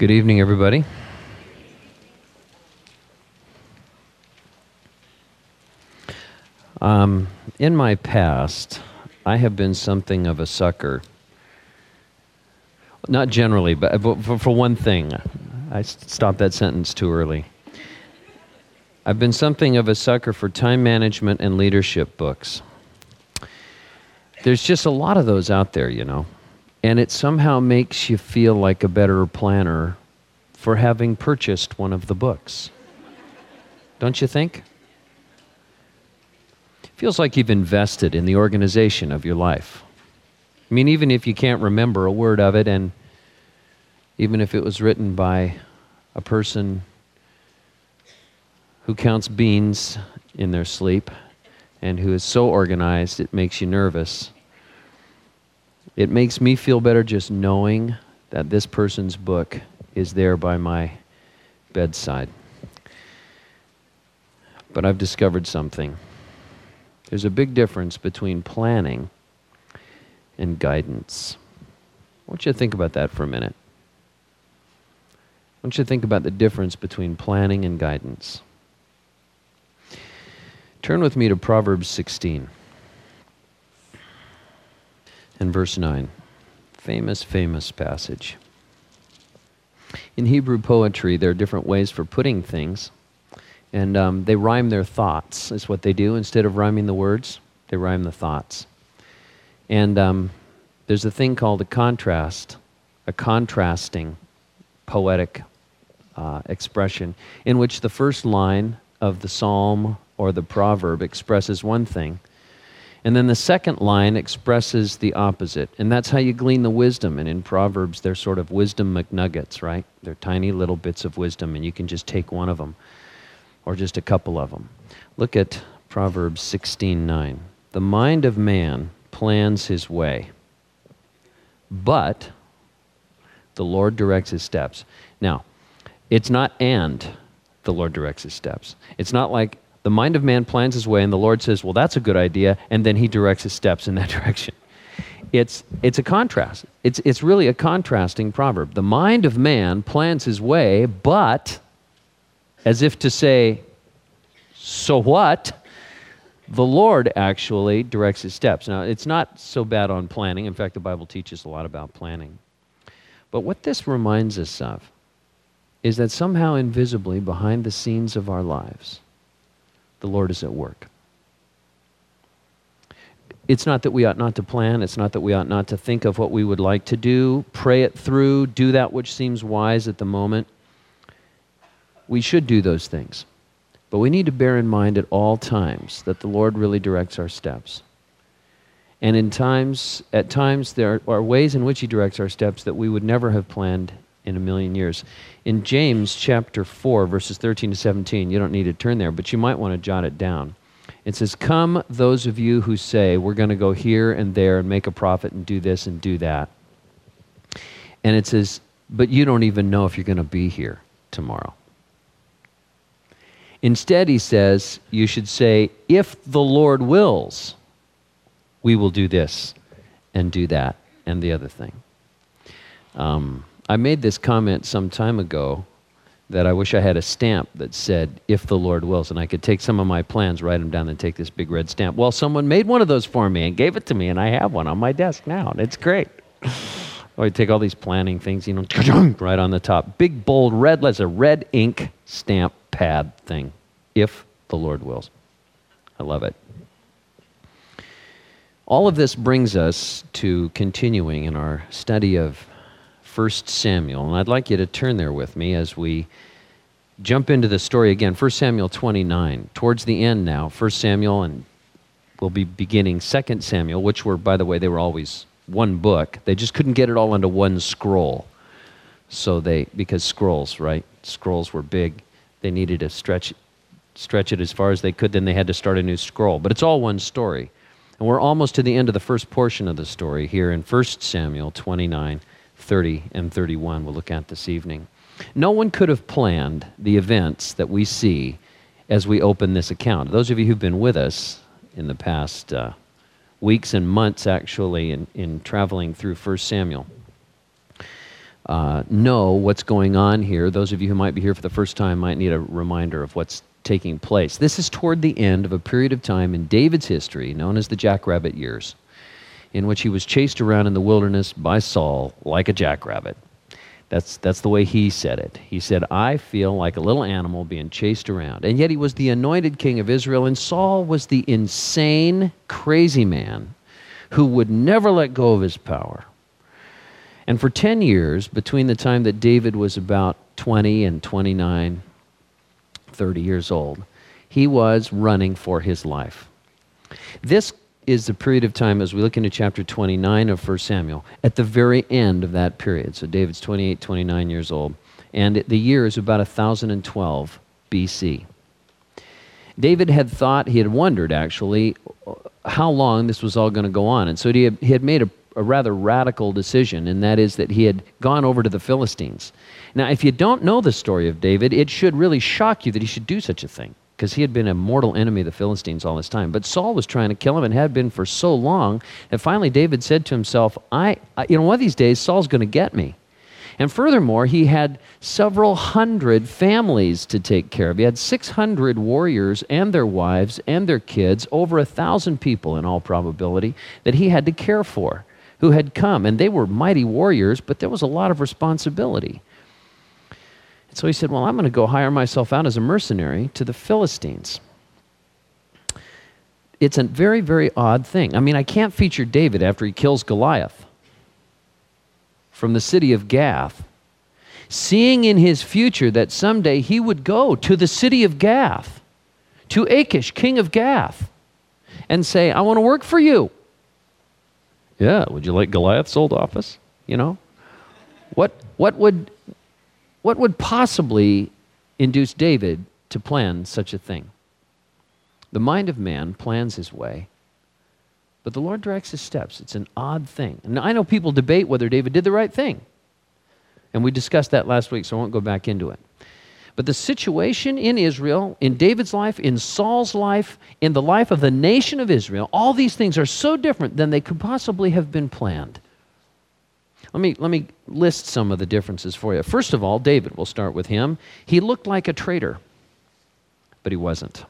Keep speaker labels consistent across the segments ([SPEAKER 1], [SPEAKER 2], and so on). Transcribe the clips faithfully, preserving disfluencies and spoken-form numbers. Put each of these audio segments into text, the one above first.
[SPEAKER 1] Good evening, everybody. Um, in my past, I have been something of a sucker. Not generally, but for, for one thing. I stopped that sentence too early. I've been something of a sucker for time management and leadership books. There's just a lot of those out there, you know, and it somehow makes you feel like a better planner for having purchased one of the books. Don't you think? Feels like you've invested in the organization of your life. I mean, even if you can't remember a word of it, and even if it was written by a person who counts beans in their sleep and who is so organized it makes you nervous, it makes me feel better just knowing that this person's book is there by my bedside. But I've discovered something. There's a big difference between planning and guidance. I want you to think about that for a minute. I want you to think about the difference between planning and guidance. Turn with me to Proverbs sixteen and verse nine. Famous, famous passage. In Hebrew poetry, there are different ways for putting things. And um, they rhyme their thoughts, is what they do. Instead of rhyming the words, they rhyme the thoughts. And um, there's a thing called a contrast, a contrasting poetic uh, expression, in which the first line of the psalm or the proverb expresses one thing, and then the second line expresses the opposite. And that's how you glean the wisdom. And in Proverbs, they're sort of wisdom McNuggets, right? They're tiny little bits of wisdom, and you can just take one of them, or just a couple of them. Look at Proverbs sixteen nine. The mind of man plans his way, but the Lord directs his steps. Now, it's not and the Lord directs his steps. It's not like the mind of man plans his way and the Lord says, well, that's a good idea, and then he directs his steps in that direction. It's it's a contrast. It's it's really a contrasting proverb. The mind of man plans his way, but as if to say, so what? The Lord actually directs his steps. Now, it's not so bad on planning. In fact, the Bible teaches a lot about planning. But what this reminds us of is that somehow invisibly behind the scenes of our lives, the Lord is at work. It's not that we ought not to plan. It's not that we ought not to think of what we would like to do, pray it through, do that which seems wise at the moment. We should do those things. But we need to bear in mind at all times that the Lord really directs our steps. And in times, at times, there are ways in which he directs our steps that we would never have planned in a million years. In James chapter four, verses thirteen to seventeen, you don't need to turn there, but you might want to jot it down. It says, "Come, those of you who say, we're going to go here and there and make a profit and do this and do that." And it says, but you don't even know if you're going to be here tomorrow. Instead, he says, you should say, if the Lord wills, we will do this and do that and the other thing. Um, I made this comment some time ago that I wish I had a stamp that said, if the Lord wills, and I could take some of my plans, write them down, and take this big red stamp. Well, someone made one of those for me and gave it to me, and I have one on my desk now, and it's great. I take all these planning things, you know, right on the top. Big, bold, red letters, a red ink stamp pad thing, if the Lord wills. I love it. All of this brings us to continuing in our study of First Samuel, and I'd like you to turn there with me as we jump into the story again. First Samuel twenty-nine, towards the end now, First Samuel, and we'll be beginning Second Samuel, which were, by the way, they were always one book. They just couldn't get it all into one scroll. So they, because scrolls, right? Scrolls were big. They needed to stretch, stretch it as far as they could. Then they had to start a new scroll. But it's all one story. And we're almost to the end of the first portion of the story here in First Samuel twenty-nine, thirty, and thirty-one we'll look at this evening. No one could have planned the events that we see as we open this account. Those of you who've been with us in the past uh, weeks and months, actually, in, in traveling through First Samuel, uh, know what's going on here. Those of you who might be here for the first time might need a reminder of what's taking place. This is toward the end of a period of time in David's history known as the Jackrabbit years, in which he was chased around in the wilderness by Saul like a jackrabbit. That's, that's the way he said it. He said, I feel like a little animal being chased around. And yet he was the anointed king of Israel, and Saul was the insane, crazy man who would never let go of his power. And for ten years, between the time that David was about twenty and twenty-nine, thirty years old, he was running for his life. This is the period of time, as we look into chapter twenty-nine of First Samuel, at the very end of that period. So David's twenty-eight, twenty-nine years old, and the year is about one thousand twelve B C. David had thought, he had wondered actually, how long this was all going to go on. And so he had, he had made a, a rather radical decision, and that is that he had gone over to the Philistines. Now, if you don't know the story of David, it should really shock you that he should do such a thing, because he had been a mortal enemy of the Philistines all this time. But Saul was trying to kill him and had been for so long that finally David said to himself, I, I you know, one of these days Saul's going to get me. And furthermore, he had several hundred families to take care of. He had six hundred warriors and their wives and their kids, over a thousand people in all probability, that he had to care for, who had come. And they were mighty warriors, but there was a lot of responsibility. And so he said, well, I'm going to go hire myself out as a mercenary to the Philistines. It's a very, very odd thing. I mean, I can't feature David after he kills Goliath from the city of Gath, seeing in his future that someday he would go to the city of Gath, to Achish, king of Gath, and say, I want to work for you. Yeah, would you like Goliath's old office? You know? What, what would... What would possibly induce David to plan such a thing? The mind of man plans his way, but the Lord directs his steps. It's an odd thing. And I know people debate whether David did the right thing. And we discussed that last week, so I won't go back into it. But the situation in Israel, in David's life, in Saul's life, in the life of the nation of Israel, all these things are so different than they could possibly have been planned. Let me, let me list some of the differences for you. First of all, David, we'll start with him. He looked like a traitor, but he wasn't.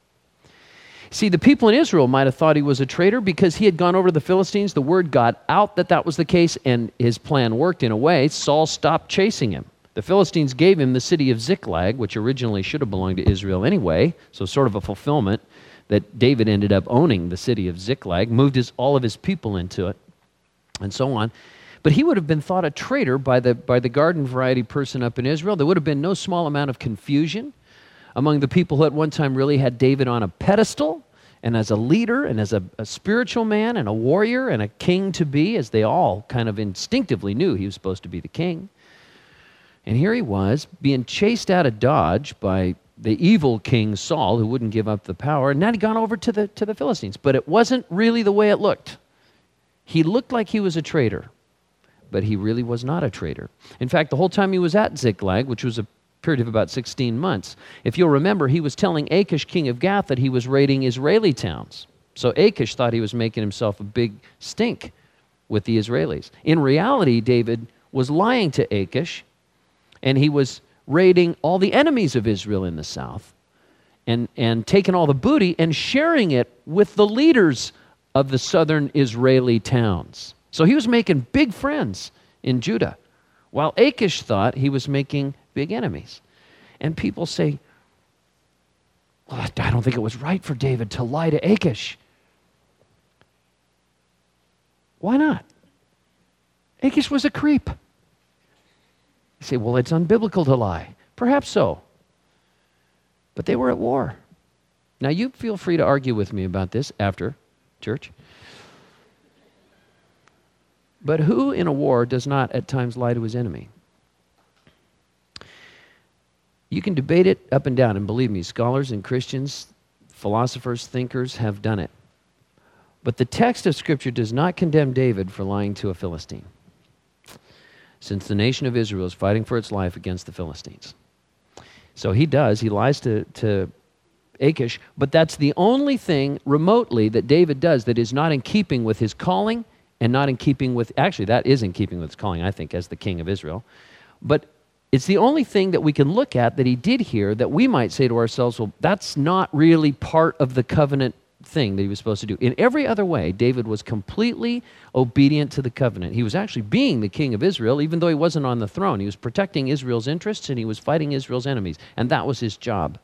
[SPEAKER 1] See, the people in Israel might have thought he was a traitor because he had gone over to the Philistines. The word got out that that was the case, and his plan worked in a way. Saul stopped chasing him. The Philistines gave him the city of Ziklag, which originally should have belonged to Israel anyway, so sort of a fulfillment that David ended up owning the city of Ziklag, moved his, all of his people into it, and so on. But he would have been thought a traitor by the, by the garden variety person up in Israel. There would have been no small amount of confusion among the people who at one time really had David on a pedestal, and as a leader, and as a, a spiritual man, and a warrior, and a king to be, as they all kind of instinctively knew he was supposed to be the king. And here he was, being chased out of Dodge by the evil king Saul, who wouldn't give up the power, and now he'd gone over to the, to the Philistines. But it wasn't really the way it looked. He looked like he was a traitor, but he really was not a traitor. In fact, the whole time he was at Ziklag, which was a period of about sixteen months, if you'll remember, he was telling Achish, king of Gath, that he was raiding Israeli towns. So Achish thought he was making himself a big stink with the Israelis. In reality, David was lying to Achish, and he was raiding all the enemies of Israel in the south, and, and taking all the booty and sharing it with the leaders of the southern Israeli towns. So he was making big friends in Judah, while Achish thought he was making big enemies. And people say, well, I don't think it was right for David to lie to Achish. Why not? Achish was a creep. You say, well, it's unbiblical to lie. Perhaps so. But they were at war. Now, you feel free to argue with me about this after church. But who in a war does not at times lie to his enemy? You can debate it up and down, and believe me, scholars and Christians, philosophers, thinkers have done it. But the text of Scripture does not condemn David for lying to a Philistine, since the nation of Israel is fighting for its life against the Philistines. So he does, he lies to, to Achish, but that's the only thing remotely that David does that is not in keeping with his calling and not in keeping with, actually that is in keeping with his calling, I think, as the king of Israel. But it's the only thing that we can look at that he did here that we might say to ourselves, well, that's not really part of the covenant thing that he was supposed to do. In every other way, David was completely obedient to the covenant. He was actually being the king of Israel, even though he wasn't on the throne. He was protecting Israel's interests, and he was fighting Israel's enemies, and that was his job.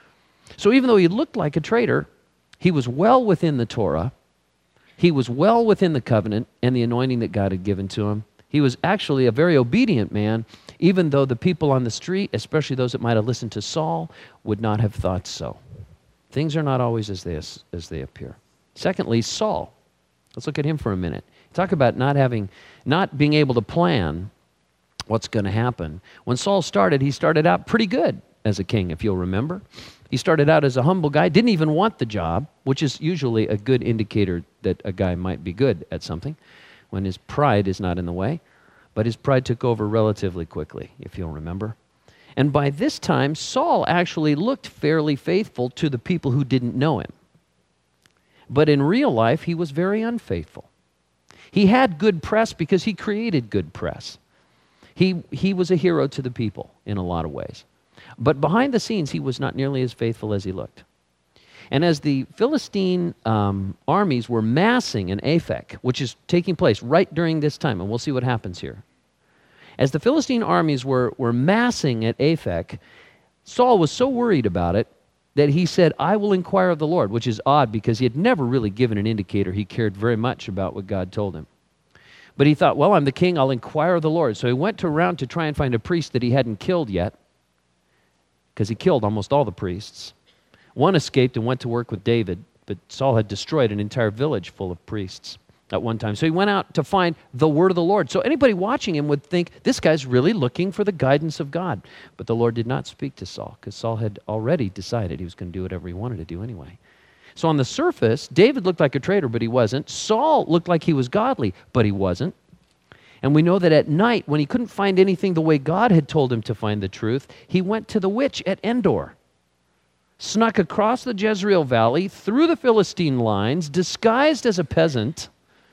[SPEAKER 1] So even though he looked like a traitor, he was well within the Torah. He was well within the covenant and the anointing that God had given to him. He was actually a very obedient man, even though the people on the street, especially those that might have listened to Saul, would not have thought so. Things are not always as they, as, as they appear. Secondly, Saul. Let's look at him for a minute. Talk about not having, not being able to plan what's going to happen. When Saul started, he started out pretty good as a king, if you'll remember. He started out as a humble guy, didn't even want the job, which is usually a good indicator that a guy might be good at something, when his pride is not in the way. But his pride took over relatively quickly, if you'll remember. And by this time, Saul actually looked fairly faithful to the people who didn't know him. But in real life, he was very unfaithful. He had good press because he created good press. He, he was a hero to the people in a lot of ways. But behind the scenes, he was not nearly as faithful as he looked. And as the Philistine um, armies were massing in Aphek, which is taking place right during this time, and we'll see what happens here. As the Philistine armies were, were massing at Aphek, Saul was so worried about it that he said, I will inquire of the Lord, which is odd because he had never really given an indicator he cared very much about what God told him. But he thought, well, I'm the king, I'll inquire of the Lord. So he went to around to try and find a priest that he hadn't killed yet, because he killed almost all the priests. One escaped and went to work with David, but Saul had destroyed an entire village full of priests at one time. So he went out to find the word of the Lord. So anybody watching him would think, this guy's really looking for the guidance of God. But the Lord did not speak to Saul, because Saul had already decided he was going to do whatever he wanted to do anyway. So on the surface, David looked like a traitor, but he wasn't. Saul looked like he was godly, but he wasn't. And we know that at night, when he couldn't find anything the way God had told him to find the truth, he went to the witch at Endor, snuck across the Jezreel Valley, through the Philistine lines, disguised as a peasant,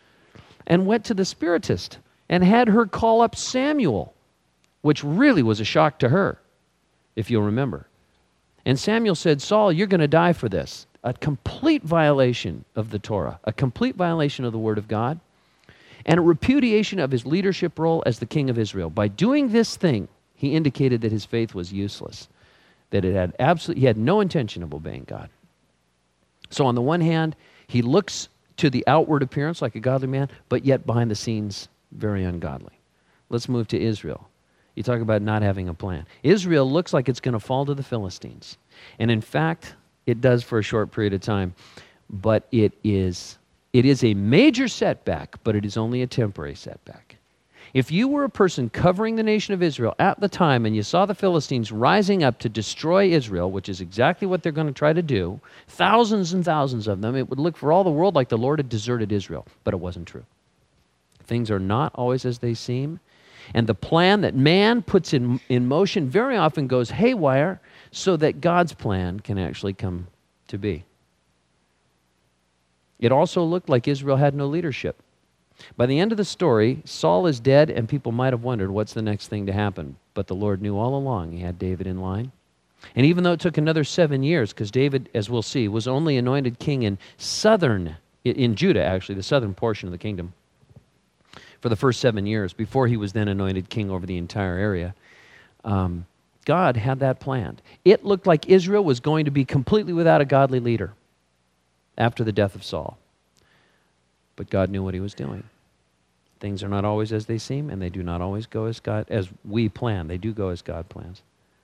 [SPEAKER 1] and went to the spiritist and had her call up Samuel, which really was a shock to her, if you'll remember. And Samuel said, Saul, you're going to die for this. A complete violation of the Torah, a complete violation of the Word of God, and a repudiation of his leadership role as the king of Israel. By doing this thing, he indicated that his faith was useless, that it had absolutely, he had no intention of obeying God. So on the one hand, he looks to the outward appearance like a godly man, but yet behind the scenes, very ungodly. Let's move to Israel. You talk about not having a plan. Israel looks like it's going to fall to the Philistines. And in fact, it does for a short period of time, but it is, it is a major setback, but it is only a temporary setback. If you were a person covering the nation of Israel at the time and you saw the Philistines rising up to destroy Israel, which is exactly what they're going to try to do, thousands and thousands of them, it would look for all the world like the Lord had deserted Israel, but it wasn't true. Things are not always as they seem, and the plan that man puts in, in motion very often goes haywire so that God's plan can actually come to be. It also looked like Israel had no leadership. By the end of the story, Saul is dead, and people might have wondered what's the next thing to happen. But the Lord knew all along he had David in line. And even though it took another seven years, because David, as we'll see, was only anointed king in southern, in Judah actually, the southern portion of the kingdom, for the first seven years, before he was then anointed king over the entire area, um, God had that planned. It looked like Israel was going to be completely without a godly leader after the death of Saul. But God knew what he was doing. Things are not always as they seem, and they do not always go as God, as we plan. They do go as God plans.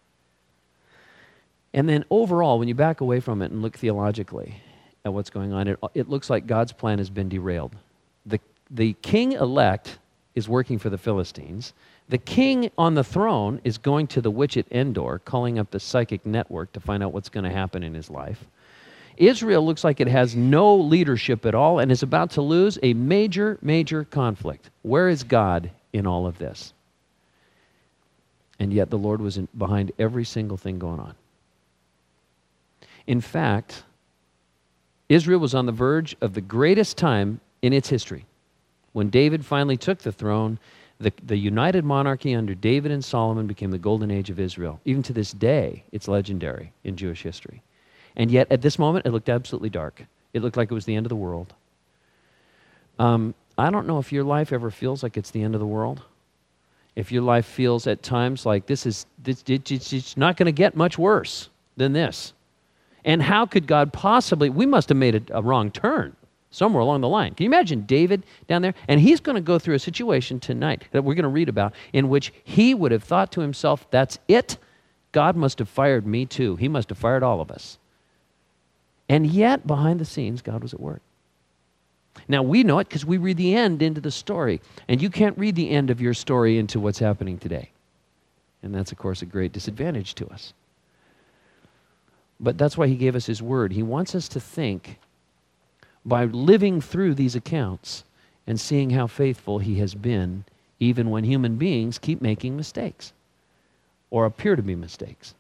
[SPEAKER 1] And then overall, when you back away from it and look theologically at what's going on, it, it looks like God's plan has been derailed. The, the king-elect is working for the Philistines. The king on the throne is going to the witch at Endor, calling up the psychic network to find out what's going to happen in his life. Israel looks like it has no leadership at all and is about to lose a major, major conflict. Where is God in all of this? And yet the Lord was in, behind every single thing going on. In fact, Israel was on the verge of the greatest time in its history. When David finally took the throne, the, the united monarchy under David and Solomon became the golden age of Israel. Even to this day, it's legendary in Jewish history. And yet, at this moment, it looked absolutely dark. It looked like it was the end of the world. Um, I don't know if your life ever feels like it's the end of the world. If your life feels at times like this is, this, it, it's, it's not going to get much worse than this. And how could God possibly, we must have made a, a wrong turn somewhere along the line. Can you imagine David down there? And he's going to go through a situation tonight that we're going to read about in which he would have thought to himself, that's it? God must have fired me too. He must have fired all of us. And yet, behind the scenes, God was at work. Now, we know it because we read the end into the story. And you can't read the end of your story into what's happening today. And that's, of course, a great disadvantage to us. But that's why he gave us his word. He wants us to think by living through these accounts and seeing how faithful he has been, even when human beings keep making mistakes or appear to be mistakes.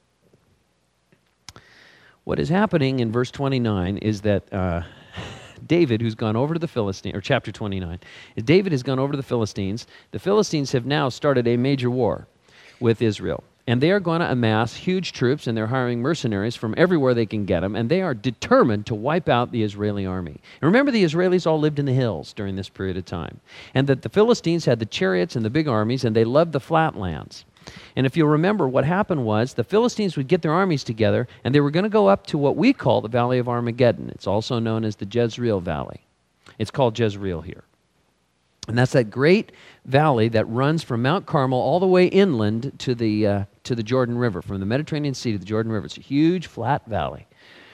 [SPEAKER 1] What is happening in verse twenty-nine is that uh, David, who's gone over to the Philistines, or chapter twenty-nine, David has gone over to the Philistines. The Philistines have now started a major war with Israel. And they are going to amass huge troops, and they're hiring mercenaries from everywhere they can get them, and they are determined to wipe out the Israeli army. And remember, the Israelis all lived in the hills during this period of time, and that the Philistines had the chariots and the big armies, and they loved the flatlands. And if you'll remember, what happened was the Philistines would get their armies together, and they were going to go up to what we call the Valley of Armageddon. It's also known as the Jezreel Valley. It's called Jezreel here. And that's that great valley that runs from Mount Carmel all the way inland to the, uh, to the Jordan River, from the Mediterranean Sea to the Jordan River. It's a huge, flat valley.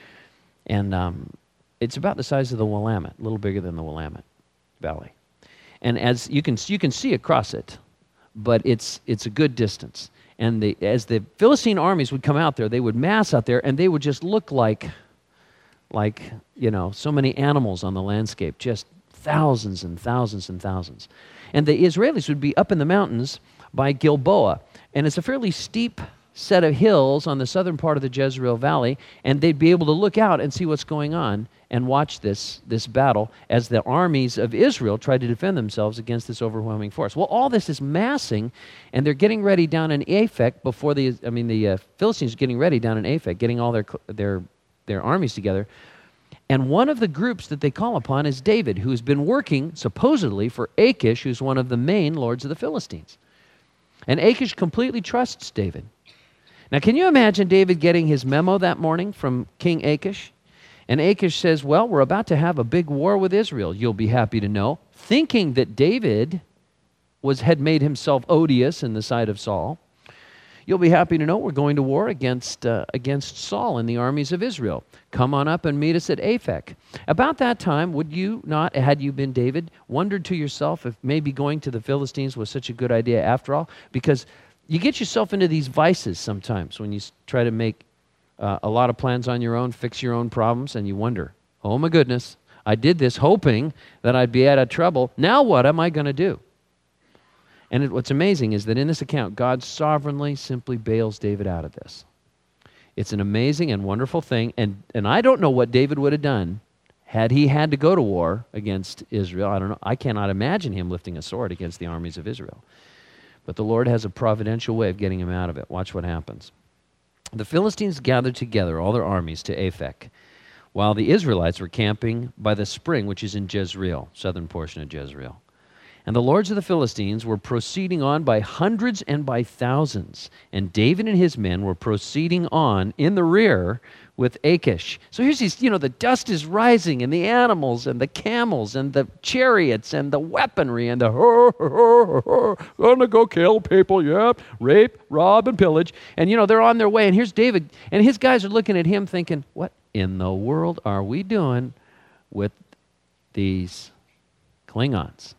[SPEAKER 1] And um, it's about the size of the Willamette, a little bigger than the Willamette Valley. And as you can, you can see across it, but it's, it's a good distance. And the, as the Philistine armies would come out there, they would mass out there, and they would just look like, like you know, so many animals on the landscape, just thousands and thousands and thousands. And the Israelis would be up in the mountains by Gilboa. And it's a fairly steep set of hills on the southern part of the Jezreel Valley, and they'd be able to look out and see what's going on and watch this, this battle as the armies of Israel tried to defend themselves against this overwhelming force. Well, all this is massing, and they're getting ready down in Aphek before the, I mean, the uh, Philistines are getting ready down in Aphek, getting all their, their, their armies together. And one of the groups that they call upon is David, who's been working, supposedly, for Achish, who's one of the main lords of the Philistines. And Achish completely trusts David. Now, can you imagine David getting his memo that morning from King Achish? And Achish says, well, we're about to have a big war with Israel, you'll be happy to know, thinking that David was, had made himself odious in the sight of Saul. You'll be happy to know we're going to war against, uh, against Saul and the armies of Israel. Come on up and meet us at Aphek. About that time, would you not, had you been David, wondered to yourself if maybe going to the Philistines was such a good idea after all? Because you get yourself into these vices sometimes when you try to make uh, a lot of plans on your own, fix your own problems, and you wonder, oh my goodness, I did this hoping that I'd be out of trouble. Now what am I going to do? And it, what's amazing is that in this account, God sovereignly simply bails David out of this. It's an amazing and wonderful thing, and, and I don't know what David would have done had he had to go to war against Israel. I don't know. I cannot imagine him lifting a sword against the armies of Israel. But the Lord has a providential way of getting him out of it. Watch what happens. The Philistines gathered together all their armies to Aphek, while the Israelites were camping by the spring, which is in Jezreel, southern portion of Jezreel. And the lords of the Philistines were proceeding on by hundreds and by thousands. And David and his men were proceeding on in the rear with Achish. So here's these, you know, the dust is rising, and the animals and the camels and the chariots and the weaponry and the ho, ho, ho, ho, gonna go kill people, yep, rape, rob, and pillage. And, you know, they're on their way. And here's David, and his guys are looking at him thinking, what in the world are we doing with these Klingons?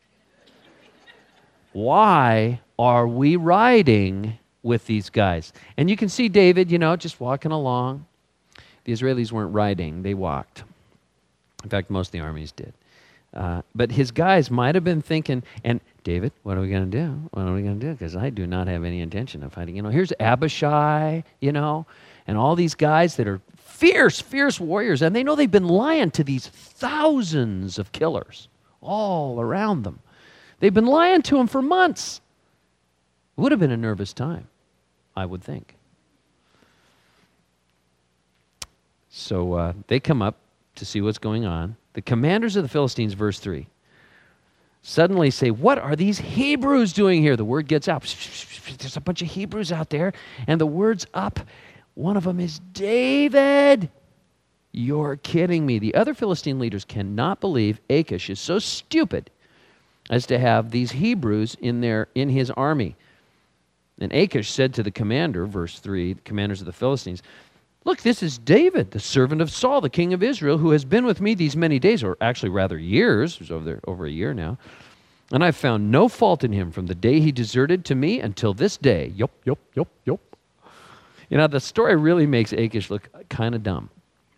[SPEAKER 1] Why are we riding with these guys? And you can see David, you know, just walking along. The Israelis weren't riding, they walked. In fact, most of the armies did. Uh, but his guys might have been thinking, and David, what are we going to do? What are we going to do? Because I do not have any intention of fighting. You know, here's Abishai, you know, and all these guys that are fierce, fierce warriors, and they know they've been lying to these thousands of killers all around them. They've been lying to him for months. It would have been a nervous time, I would think. So uh, they come up to see what's going on. The commanders of the Philistines, verse three, suddenly say, what are these Hebrews doing here? The word gets out. There's a bunch of Hebrews out there, and the word's up. One of them is David. You're kidding me. The other Philistine leaders cannot believe Achish is so stupid as to have these Hebrews in their in his army. And Achish said to the commander, verse three, the commanders of the Philistines, look, this is David, the servant of Saul, the king of Israel, who has been with me these many days, or actually rather years. It was over, there, over a year now. And I've found no fault in him from the day he deserted to me until this day. Yup, yup, yup, yup. You know, the story really makes Achish look kind of dumb.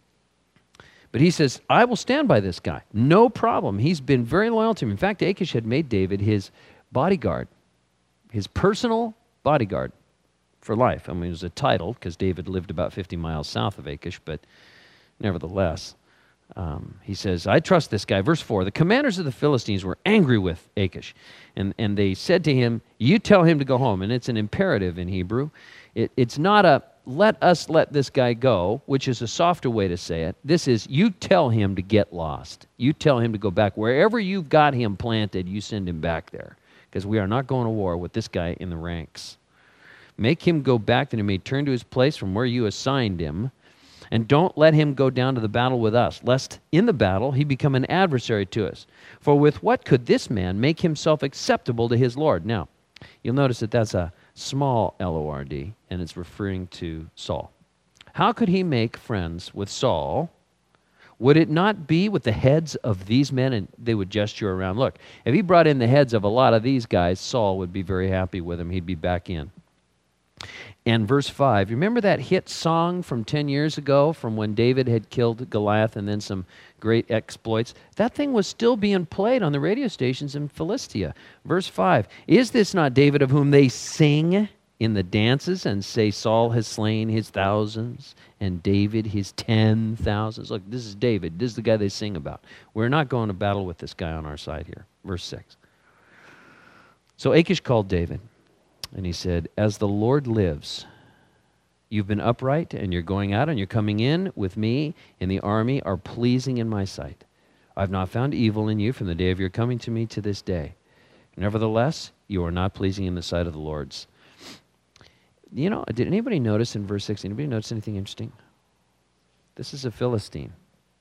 [SPEAKER 1] But he says, I will stand by this guy. No problem. He's been very loyal to him. In fact, Achish had made David his bodyguard, his personal bodyguard for life. I mean, it was a title because David lived about fifty miles south of Achish, but nevertheless, um, he says, I trust this guy. Verse four, the commanders of the Philistines were angry with Achish, and, and they said to him, you tell him to go home. And it's an imperative in Hebrew. It, it's not a, let us let this guy go, which is a softer way to say it. This is, you tell him to get lost. You tell him to go back. Wherever you've got him planted, you send him back there, because we are not going to war with this guy in the ranks. Make him go back that he may turn to his place from where you assigned him, and don't let him go down to the battle with us, lest in the battle he become an adversary to us. For with what could this man make himself acceptable to his Lord? Now, you'll notice that that's a small L O R D, and it's referring to Saul. How could he make friends with Saul? Would it not be with the heads of these men? And they would gesture around. Look, if he brought in the heads of a lot of these guys, Saul would be very happy with him. He'd be back in. And verse five, remember that hit song from ten years ago from when David had killed Goliath and then some great exploits? That thing was still being played on the radio stations in Philistia. Verse five, is this not David of whom they sing in the dances and say Saul has slain his thousands and David his ten thousands? Look, this is David. This is the guy they sing about. We're not going to battle with this guy on our side here. Verse six. So Achish called David. And he said, as the Lord lives, you've been upright, and you're going out and you're coming in with me in the army are pleasing in my sight. I've not found evil in you from the day of your coming to me to this day. Nevertheless, you are not pleasing in the sight of the Lord's. You know, did anybody notice in verse six, anybody notice anything interesting? This is a Philistine.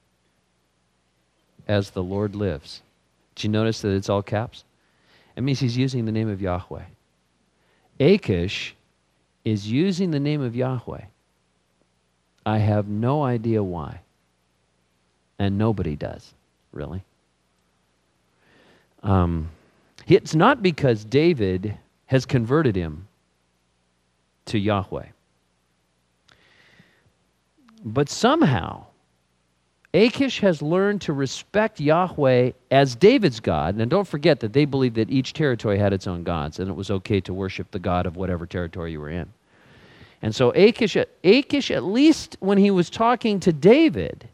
[SPEAKER 1] As the Lord lives. Did you notice that it's all caps? It means he's using the name of Yahweh. Achish is using the name of Yahweh. I have no idea why. And nobody does, really. Um, it's not because David has converted him to Yahweh. But somehow, Achish has learned to respect Yahweh as David's God. And don't forget that they believed that each territory had its own gods, and it was okay to worship the God of whatever territory you were in. And so Achish, Achish, at least when he was talking to David,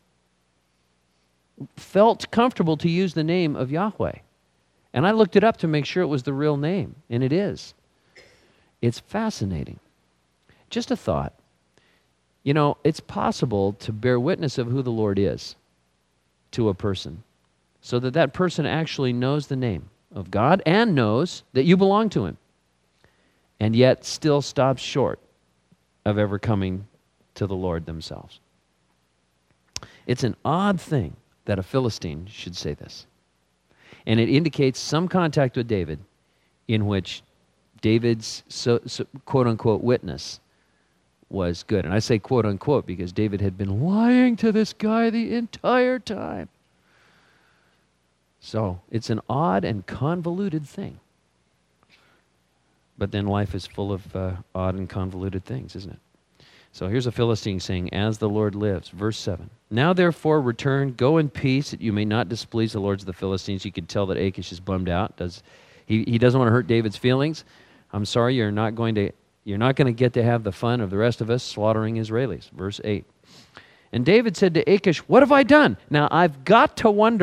[SPEAKER 1] felt comfortable to use the name of Yahweh. And I looked it up to make sure it was the real name, and it is. It's fascinating. Just a thought. You know, it's possible to bear witness of who the Lord is to a person so that that person actually knows the name of God and knows that you belong to him, and yet still stops short of ever coming to the Lord themselves. It's an odd thing that a Philistine should say this. And it indicates some contact with David in which David's so, so, quote-unquote witness was good. And I say quote unquote because David had been lying to this guy the entire time. So it's an odd and convoluted thing. But then life is full of uh, odd and convoluted things, isn't it? So here's a Philistine saying, as the Lord lives. Verse seven. Now therefore return, go in peace, that you may not displease the lords of the Philistines. You can tell that Achish is bummed out. Does he, he doesn't want to hurt David's feelings. I'm sorry, you're not going to You're not going to get to have the fun of the rest of us slaughtering Israelis. Verse eight. And David said to Achish, what have I done? Now, I've got to wonder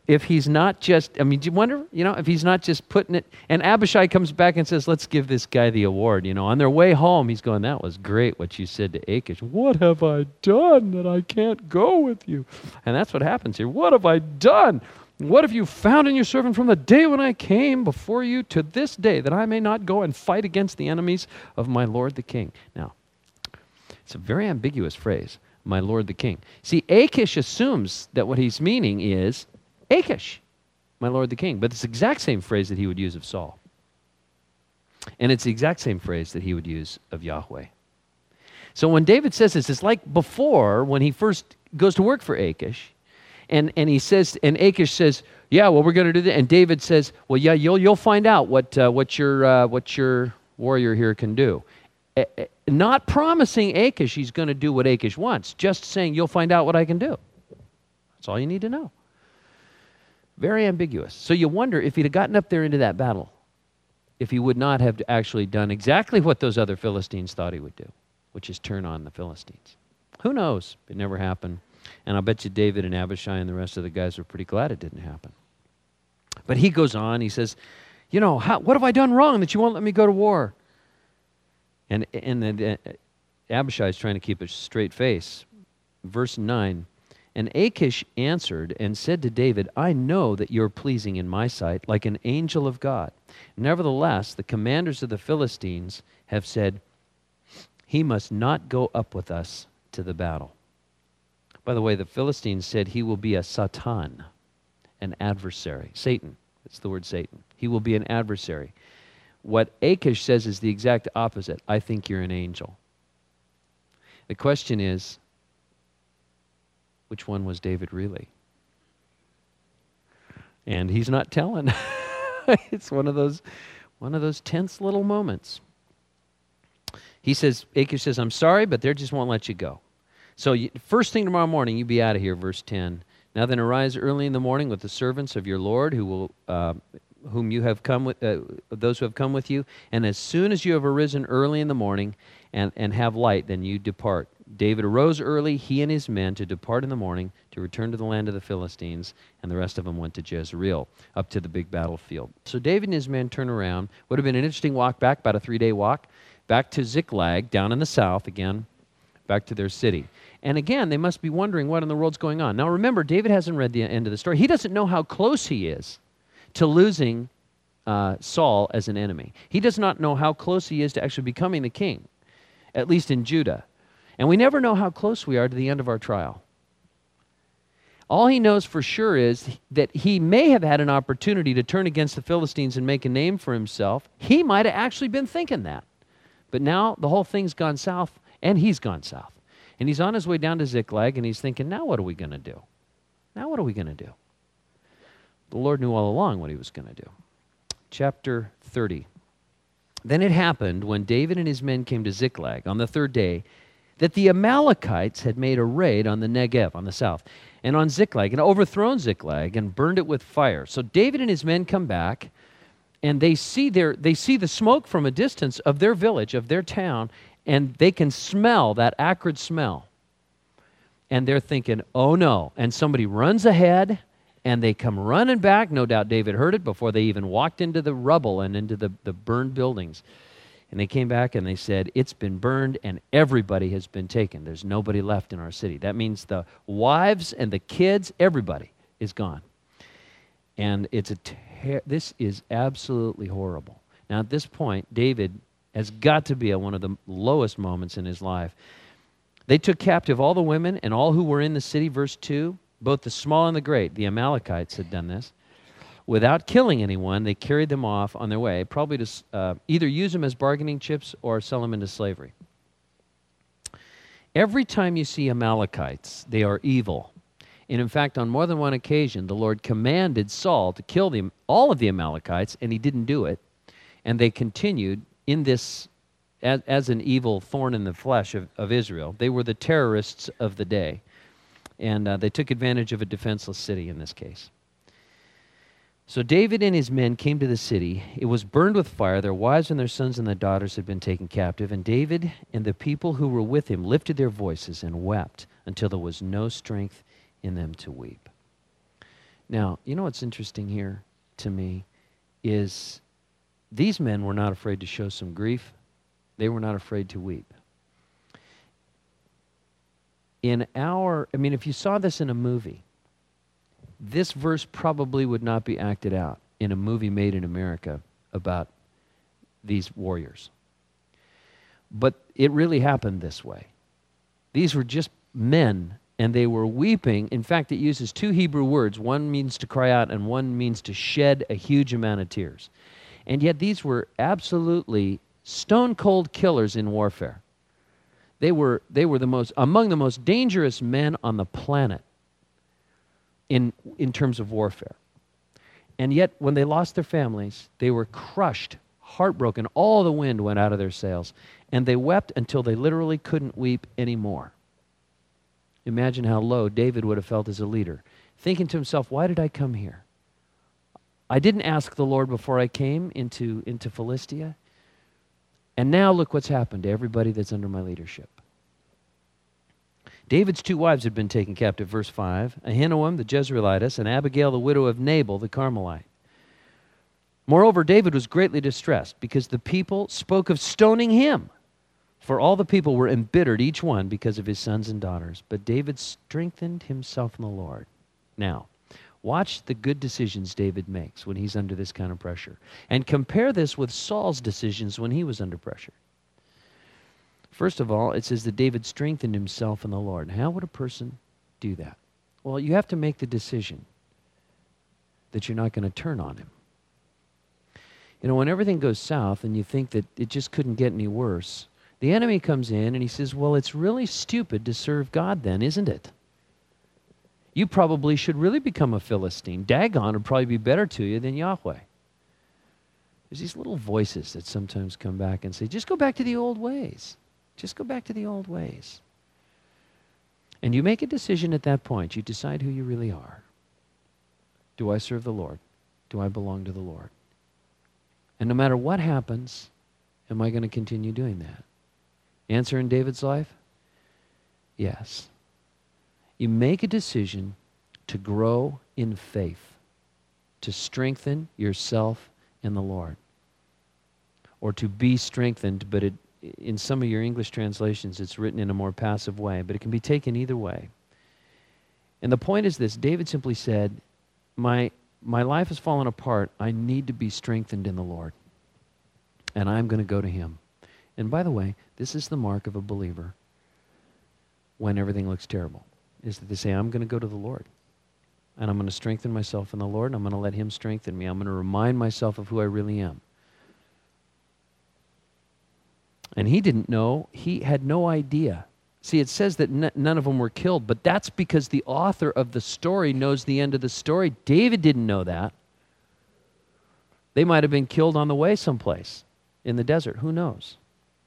[SPEAKER 1] if he's not just, I mean, do you wonder, you know, if he's not just putting it, and Abishai comes back and says, let's give this guy the award, you know. On their way home, he's going, that was great what you said to Achish. What have I done that I can't go with you? And that's what happens here. What have I done? What have you found in your servant from the day when I came before you to this day, that I may not go and fight against the enemies of my lord the king? Now, it's a very ambiguous phrase, my lord the king. See, Achish assumes that what he's meaning is Achish, my lord the king. But it's the exact same phrase that he would use of Saul. And it's the exact same phrase that he would use of Yahweh. So when David says this, it's like before when he first goes to work for Achish, and, and he says, and Achish says, yeah, well, we're going to do that. And David says, well, yeah, you'll, you'll find out what, uh, what, your, uh, what your warrior here can do. Uh, not promising Achish he's going to do what Achish wants, just saying, you'll find out what I can do. That's all you need to know. Very ambiguous. So you wonder if he'd have gotten up there into that battle, if he would not have actually done exactly what those other Philistines thought he would do, which is turn on the Philistines. Who knows? It never happened. And I'll bet you David and Abishai and the rest of the guys were pretty glad it didn't happen. But he goes on, he says, you know, how, what have I done wrong that you won't let me go to war? And, and then uh, Abishai is trying to keep a straight face. Verse nine, and Achish answered and said to David, I know that you're pleasing in my sight, like an angel of God. Nevertheless, the commanders of the Philistines have said, he must not go up with us to the battle. By the way, the Philistines said he will be a Satan, an adversary. Satan, it's the word Satan. He will be an adversary. What Achish says is the exact opposite. I think you're an angel. The question is, which one was David really? And he's not telling. It's one of those, one of those tense little moments. He says, Achish says, I'm sorry, but they just won't let you go. So you, first thing tomorrow morning, you be out of here, verse ten. Now then arise early in the morning with the servants of your Lord, who will, uh, whom you have come with, uh, those who have come with you. And as soon as you have arisen early in the morning and, and have light, then you depart. David arose early, he and his men, to depart in the morning, to return to the land of the Philistines, and the rest of them went to Jezreel, up to the big battlefield. So David and his men turn around. Would have been an interesting walk back, about a three-day walk, back to Ziklag, down in the south again, back to their city. And again, they must be wondering what in the world's going on. Now remember, David hasn't read the end of the story. He doesn't know how close he is to losing uh, Saul as an enemy. He does not know how close he is to actually becoming the king, at least in Judah. And we never know how close we are to the end of our trial. All he knows for sure is that he may have had an opportunity to turn against the Philistines and make a name for himself. He might have actually been thinking that. But now the whole thing's gone south, and he's gone south. And he's on his way down to Ziklag, and he's thinking, now what are we going to do? Now what are we going to do? The Lord knew all along what he was going to do. Chapter thirty. Then it happened, when David and his men came to Ziklag on the third day, that the Amalekites had made a raid on the Negev, on the south, and on Ziklag, and overthrown Ziklag, and burned it with fire. So David and his men come back, and they see their they see the smoke from a distance of their village, of their town, and they can smell that acrid smell. And they're thinking, oh no. And somebody runs ahead, and they come running back. No doubt David heard it before they even walked into the rubble and into the, the burned buildings. And they came back and they said, it's been burned and everybody has been taken. There's nobody left in our city. That means the wives and the kids, everybody is gone. And it's a ter- this is absolutely horrible. Now at this point, David has got to be at one of the lowest moments in his life. They took captive all the women and all who were in the city, verse two, both the small and the great. The Amalekites had done this. Without killing anyone, they carried them off on their way, probably to uh, either use them as bargaining chips or sell them into slavery. Every time you see Amalekites, they are evil. And in fact, on more than one occasion, the Lord commanded Saul to kill the, all of the Amalekites, and he didn't do it. And they continued in this as, as an evil thorn in the flesh of, of Israel. They were the terrorists of the day. And uh, they took advantage of a defenseless city in this case. So David and his men came to the city. It was burned with fire. Their wives and their sons and their daughters had been taken captive. And David and the people who were with him lifted their voices and wept until there was no strength in them to weep. Now, you know what's interesting here to me is these men were not afraid to show some grief. They were not afraid to weep. In our, I mean, if you saw this in a movie, this verse probably would not be acted out in a movie made in America about these warriors. But it really happened this way. These were just men, and they were weeping. In fact, it uses two Hebrew words. One means to cry out, and one means to shed a huge amount of tears. And yet these were absolutely stone-cold killers in warfare. They were, they were the most, among the most dangerous men on the planet in, in terms of warfare. And yet, when they lost their families, they were crushed, heartbroken. All the wind went out of their sails. And they wept until they literally couldn't weep anymore. Imagine how low David would have felt as a leader, thinking to himself, why did I come here? I didn't ask the Lord before I came into, into Philistia. And now look what's happened to everybody that's under my leadership. David's two wives had been taken captive, verse five, Ahinoam the Jezreelitess and Abigail the widow of Nabal the Carmelite. Moreover, David was greatly distressed because the people spoke of stoning him. For all the people were embittered, each one, because of his sons and daughters. But David strengthened himself in the Lord. Now, watch the good decisions David makes when he's under this kind of pressure. And compare this with Saul's decisions when he was under pressure. First of all, it says that David strengthened himself in the Lord. How would a person do that? Well, you have to make the decision that you're not going to turn on him. You know, when everything goes south and you think that it just couldn't get any worse, the enemy comes in and he says, well, it's really stupid to serve God then, isn't it? You probably should really become a Philistine. Dagon would probably be better to you than Yahweh. There's these little voices that sometimes come back and say, just go back to the old ways. Just go back to the old ways. And you make a decision at that point. You decide who you really are. Do I serve the Lord? Do I belong to the Lord? And no matter what happens, am I going to continue doing that? Answer in David's life? Yes. You make a decision to grow in faith, to strengthen yourself in the Lord, or to be strengthened, but it, in some of your English translations it's written in a more passive way, but it can be taken either way. And the point is this, David simply said, my, my life has fallen apart, I need to be strengthened in the Lord, and I'm going to go to Him. And by the way, this is the mark of a believer when everything looks terrible, is that they say, I'm going to go to the Lord. And I'm going to strengthen myself in the Lord, and I'm going to let Him strengthen me. I'm going to remind myself of who I really am. And he didn't know. He had no idea. See, it says that n- none of them were killed, but that's because the author of the story knows the end of the story. David didn't know that. They might have been killed on the way someplace in the desert. Who knows?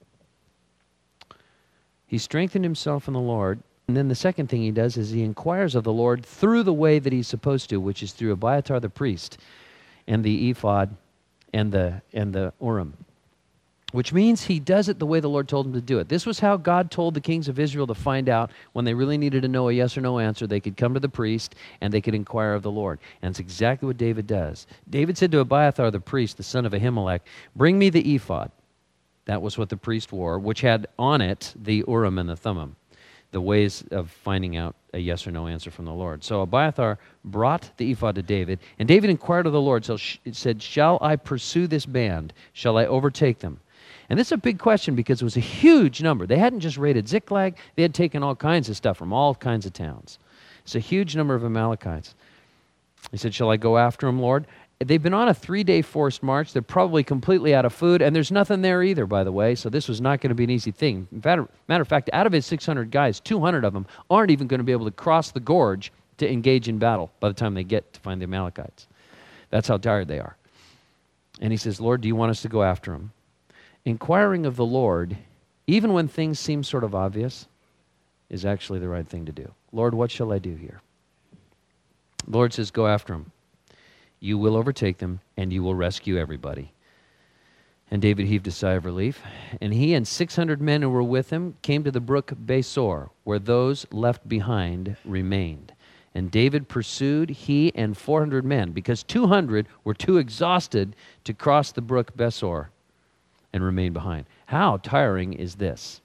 [SPEAKER 1] He strengthened himself in the Lord. And then the second thing he does is he inquires of the Lord through the way that he's supposed to, which is through Abiathar the priest and the ephod and the, and the Urim, which means he does it the way the Lord told him to do it. This was how God told the kings of Israel to find out when they really needed to know a yes or no answer. They could come to the priest and they could inquire of the Lord. And it's exactly what David does. David said to Abiathar the priest, the son of Ahimelech, bring me the ephod. That was what the priest wore, which had on it the Urim and the Thummim, the ways of finding out a yes or no answer from the Lord. So Abiathar brought the ephod to David, and David inquired of the Lord, so it said, shall I pursue this band? Shall I overtake them? And this is a big question because it was a huge number. They hadn't just raided Ziklag, they had taken all kinds of stuff from all kinds of towns. It's a huge number of Amalekites. He said, shall I go after them, Lord? They've been on a three-day forced march. They're probably completely out of food, and there's nothing there either, by the way, so this was not going to be an easy thing. Matter, matter of fact, out of his six hundred guys, two hundred of them aren't even going to be able to cross the gorge to engage in battle by the time they get to find the Amalekites. That's how tired they are. And he says, Lord, do you want us to go after them? Inquiring of the Lord, even when things seem sort of obvious, is actually the right thing to do. Lord, what shall I do here? The Lord says, go after them. You will overtake them, and you will rescue everybody. And David heaved a sigh of relief. And he and six hundred men who were with him came to the brook Besor, where those left behind remained. And David pursued, he and four hundred men, because two hundred were too exhausted to cross the brook Besor and remain behind. How tiring is this?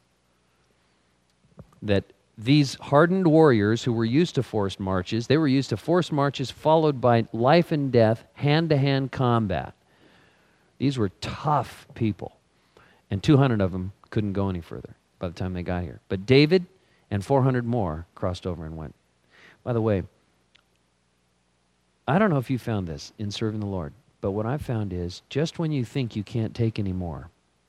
[SPEAKER 1] That these hardened warriors who were used to forced marches, they were used to forced marches followed by life and death, hand-to-hand combat. These were tough people, and two hundred of them couldn't go any further by the time they got here. But David and four hundred more crossed over and went. By the way, I don't know if you found this in serving the Lord, but what I've found is just when you think you can't take any more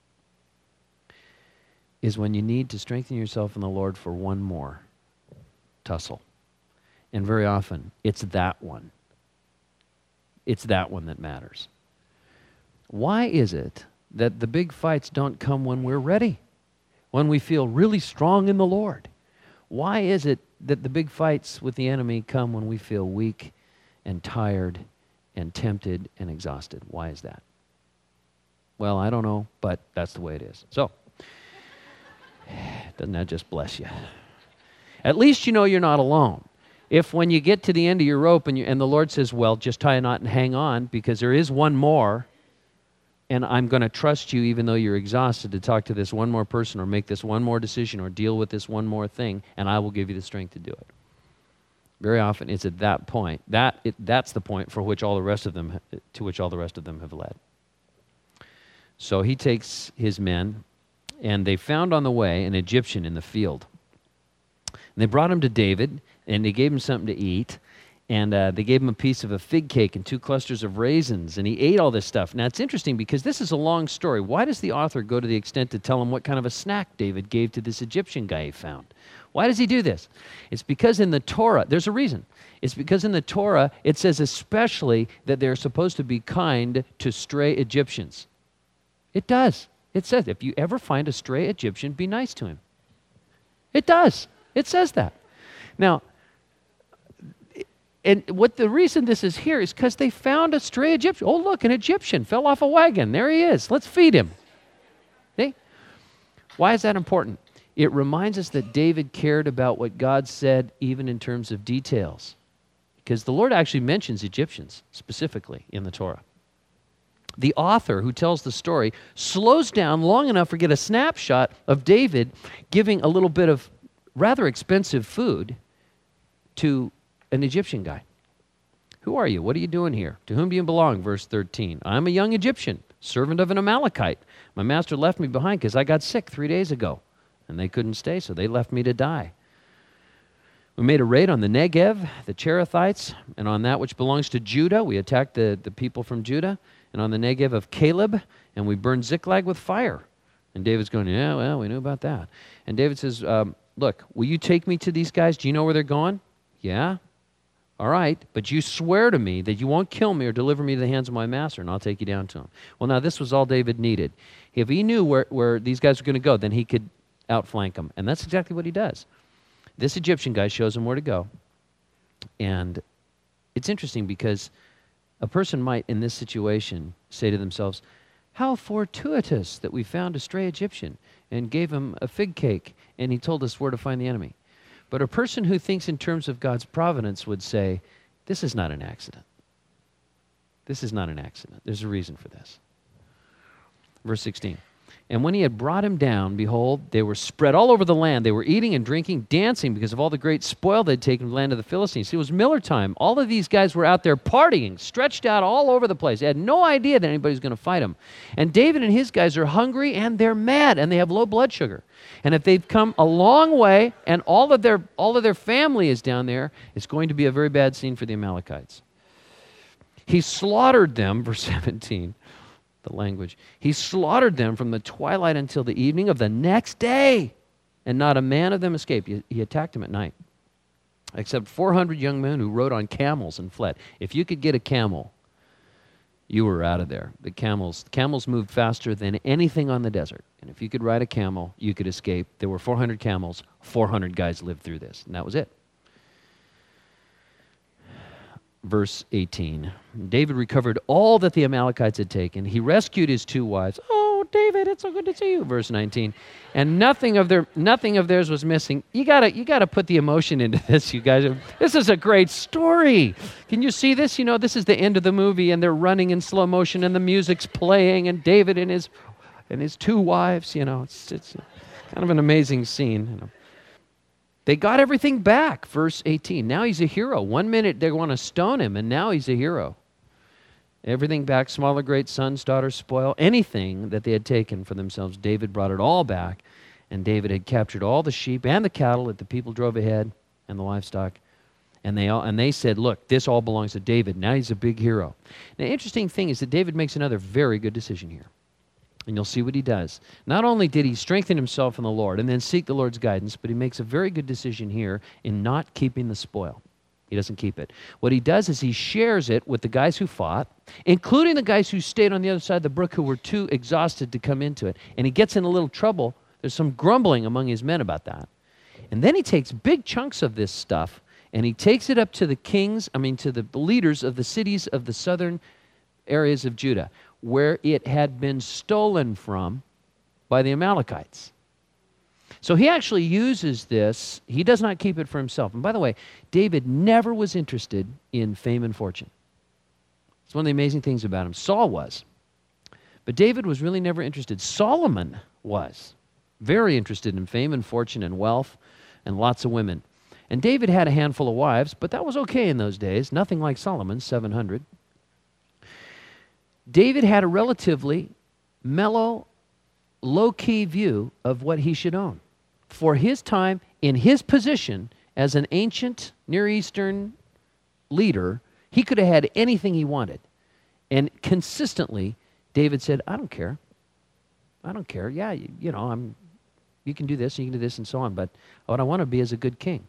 [SPEAKER 1] is when you need to strengthen yourself in the Lord for one more tussle. And very often, it's that one. It's that one that matters. Why is it that the big fights don't come when we're ready, when we feel really strong in the Lord? Why is it that the big fights with the enemy come when we feel weak and tired and tempted and exhausted? Why is that? Well, I don't know, but that's the way it is. So, doesn't that just bless you? At least you know you're not alone. If when you get to the end of your rope and, you, and the Lord says, well, just tie a knot and hang on because there is one more, and I'm going to trust you even though you're exhausted to talk to this one more person or make this one more decision or deal with this one more thing, and I will give you the strength to do it. Very often it's at that point. That it, that's the point for which all the rest of them, to which all the rest of them have led. So he takes his men, and they found on the way an Egyptian in the field. And they brought him to David, and they gave him something to eat. And uh, they gave him a piece of a fig cake and two clusters of raisins, and he ate all this stuff. Now, it's interesting because this is a long story. Why does the author go to the extent to tell him what kind of a snack David gave to this Egyptian guy he found? Why does he do this? It's because in the Torah, there's a reason. It's because in the Torah, it says especially that they're supposed to be kind to stray Egyptians. It does. It says, if you ever find a stray Egyptian, be nice to him. It does. It says that. Now, and what the reason this is here is because they found a stray Egyptian. Oh, look, an Egyptian fell off a wagon. There he is. Let's feed him. See? Why is that important? It reminds us that David cared about what God said even in terms of details. Because the Lord actually mentions Egyptians specifically in the Torah. The author who tells the story slows down long enough to get a snapshot of David giving a little bit of rather expensive food to an Egyptian guy. Who are you? What are you doing here? To whom do you belong? Verse thirteen. I'm a young Egyptian, servant of an Amalekite. My master left me behind because I got sick three days ago, and they couldn't stay, so they left me to die. We made a raid on the Negev, the Cherethites, and on that which belongs to Judah. We attacked the, the people from Judah, and on the Negev of Caleb, and we burned Ziklag with fire. And David's going, yeah, well, we knew about that. And David says, um, look, will you take me to these guys? Do you know where they're going? Yeah. All right, but you swear to me that you won't kill me or deliver me to the hands of my master, and I'll take you down to him. Well, now, this was all David needed. If he knew where, where these guys were going to go, then he could outflank them, and that's exactly what he does. This Egyptian guy shows him where to go, and it's interesting because a person might, in this situation, say to themselves, how fortuitous that we found a stray Egyptian and gave him a fig cake, and he told us where to find the enemy. But a person who thinks in terms of God's providence would say, this is not an accident. This is not an accident. There's a reason for this. Verse sixteen. And when he had brought him down, behold, they were spread all over the land. They were eating and drinking, dancing because of all the great spoil they'd taken from the land of the Philistines. It was Miller time. All of these guys were out there partying, stretched out all over the place. They had no idea that anybody was going to fight them. And David and his guys are hungry and they're mad and they have low blood sugar. And if they've come a long way and all of their all of their family is down there, it's going to be a very bad scene for the Amalekites. He slaughtered them, verse seventeen. The language. He slaughtered them from the twilight until the evening of the next day, and not a man of them escaped. He, he attacked them at night, except four hundred young men who rode on camels and fled. If you could get a camel, you were out of there. The camels, camels moved faster than anything on the desert, and if you could ride a camel, you could escape. There were four hundred camels. four hundred guys lived through this, and that was it. Verse eighteen, David recovered all that the Amalekites had taken. He rescued his two wives. Oh, David, it's so good to see you, verse nineteen. And nothing of their nothing of theirs was missing. You gotta you gotta put the emotion into this, you guys. This is a great story. Can you see this? You know, this is the end of the movie, and they're running in slow motion, and the music's playing, and David and his and his two wives. You know, it's it's kind of an amazing scene. You know. They got everything back, verse eighteen. Now he's a hero. One minute they want to stone him, and now he's a hero. Everything back, small or great, sons, daughters, spoil, anything that they had taken for themselves. David brought it all back, and David had captured all the sheep and the cattle that the people drove ahead, and the livestock. And they all, and they said, look, this all belongs to David. Now he's a big hero. Now, the interesting thing is that David makes another very good decision here. And you'll see what he does. Not only did he strengthen himself in the Lord and then seek the Lord's guidance, but he makes a very good decision here in not keeping the spoil. He doesn't keep it. What he does is he shares it with the guys who fought, including the guys who stayed on the other side of the brook who were too exhausted to come into it. And he gets in a little trouble. There's some grumbling among his men about that. And then he takes big chunks of this stuff and he takes it up to the kings, I mean to the leaders of the cities of the southern areas of Judah, where it had been stolen from by the Amalekites. So he actually uses this. He does not keep it for himself. And by the way, David never was interested in fame and fortune. It's one of the amazing things about him. Saul was. But David was really never interested. Solomon was very interested in fame and fortune and wealth and lots of women. And David had a handful of wives, but that was okay in those days. Nothing like Solomon, seven hundred. David had a relatively mellow, low-key view of what he should own. For his time, in his position as an ancient Near Eastern leader, he could have had anything he wanted. And consistently, David said, I don't care. I don't care. Yeah, you, you know, I'm, you can do this, you can do this, and so on, but what I want to be is a good king.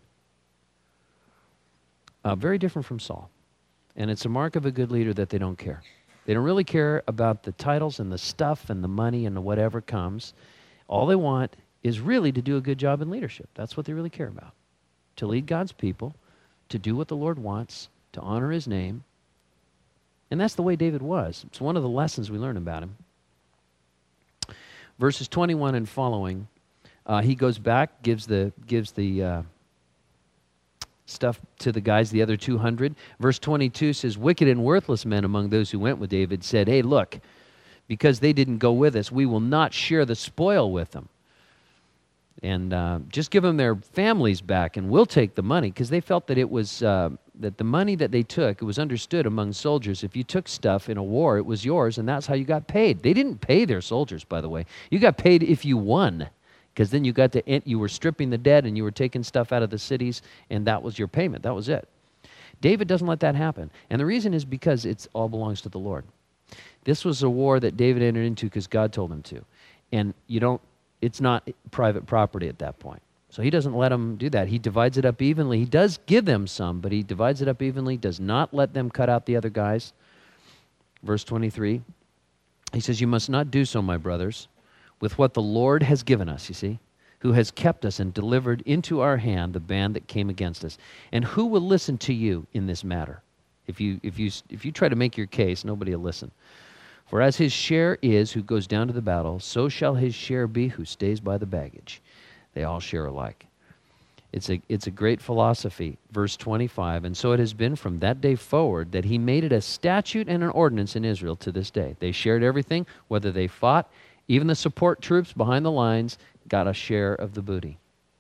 [SPEAKER 1] Uh, very different from Saul. And it's a mark of a good leader that they don't care. They don't really care about the titles and the stuff and the money and the whatever comes. All they want is really to do a good job in leadership. That's what they really care about. To lead God's people, to do what the Lord wants, to honor his name. And that's the way David was. It's one of the lessons we learn about him. Verses twenty-one and following, uh, he goes back, gives the, gives the uh, stuff to the guys, the other two hundred. Verse twenty-two says, wicked and worthless men among those who went with David said, hey, look, because they didn't go with us, we will not share the spoil with them. And uh, just give them their families back, and we'll take the money, because they felt that it was, uh, that the money that they took, it was understood among soldiers. If you took stuff in a war, it was yours, and that's how you got paid. They didn't pay their soldiers, by the way. You got paid if you won, because then you got to, you were stripping the dead, and you were taking stuff out of the cities, and that was your payment. That was it. David doesn't let that happen. And the reason is because it all belongs to the Lord. This was a war that David entered into because God told him to. And you don't, it's not private property at that point. So he doesn't let them do that. He divides it up evenly. He does give them some, but he divides it up evenly, does not let them cut out the other guys. Verse twenty-three, he says, you must not do so, my brothers, with what the Lord has given us, you see, who has kept us and delivered into our hand the band that came against us. And who will listen to you in this matter? If you, if you, if you try to make your case, nobody will listen. For as his share is who goes down to the battle, so shall his share be who stays by the baggage. They all share alike. It's a, it's a great philosophy. Verse twenty-five, and so it has been from that day forward that he made it a statute and an ordinance in Israel to this day. They shared everything, whether they fought, even the support troops behind the lines got a share of the booty.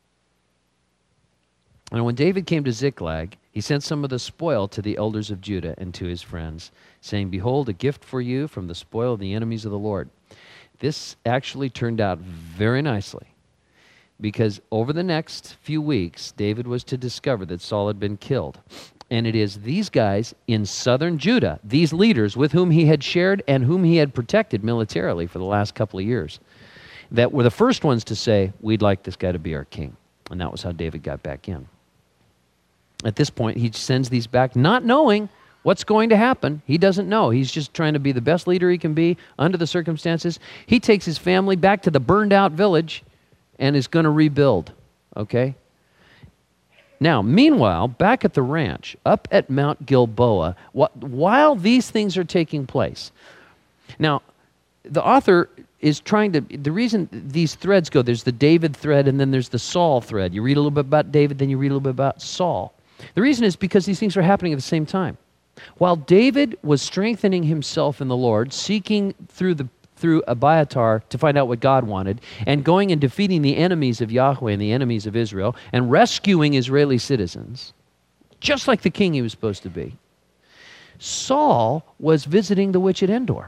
[SPEAKER 1] And when David came to Ziklag, he sent some of the spoil to the elders of Judah and to his friends, saying, behold, a gift for you from the spoil of the enemies of the Lord. This actually turned out very nicely, because over the next few weeks, David was to discover that Saul had been killed. And it is these guys in southern Judah, these leaders with whom he had shared and whom he had protected militarily for the last couple of years, that were the first ones to say, we'd like this guy to be our king. And that was how David got back in. At this point, he sends these back, not knowing what's going to happen. He doesn't know. He's just trying to be the best leader he can be under the circumstances. He takes his family back to the burned-out village and is going to rebuild, okay? Now, meanwhile, back at the ranch, up at Mount Gilboa, while these things are taking place. Now, the author is trying to, the reason these threads go, there's the David thread and then there's the Saul thread. You read a little bit about David, then you read a little bit about Saul. The reason is because these things are happening at the same time. While David was strengthening himself in the Lord, seeking through the through Abiathar to find out what God wanted, and going and defeating the enemies of Yahweh and the enemies of Israel, and rescuing Israeli citizens, just like the king he was supposed to be, Saul was visiting the witch at Endor.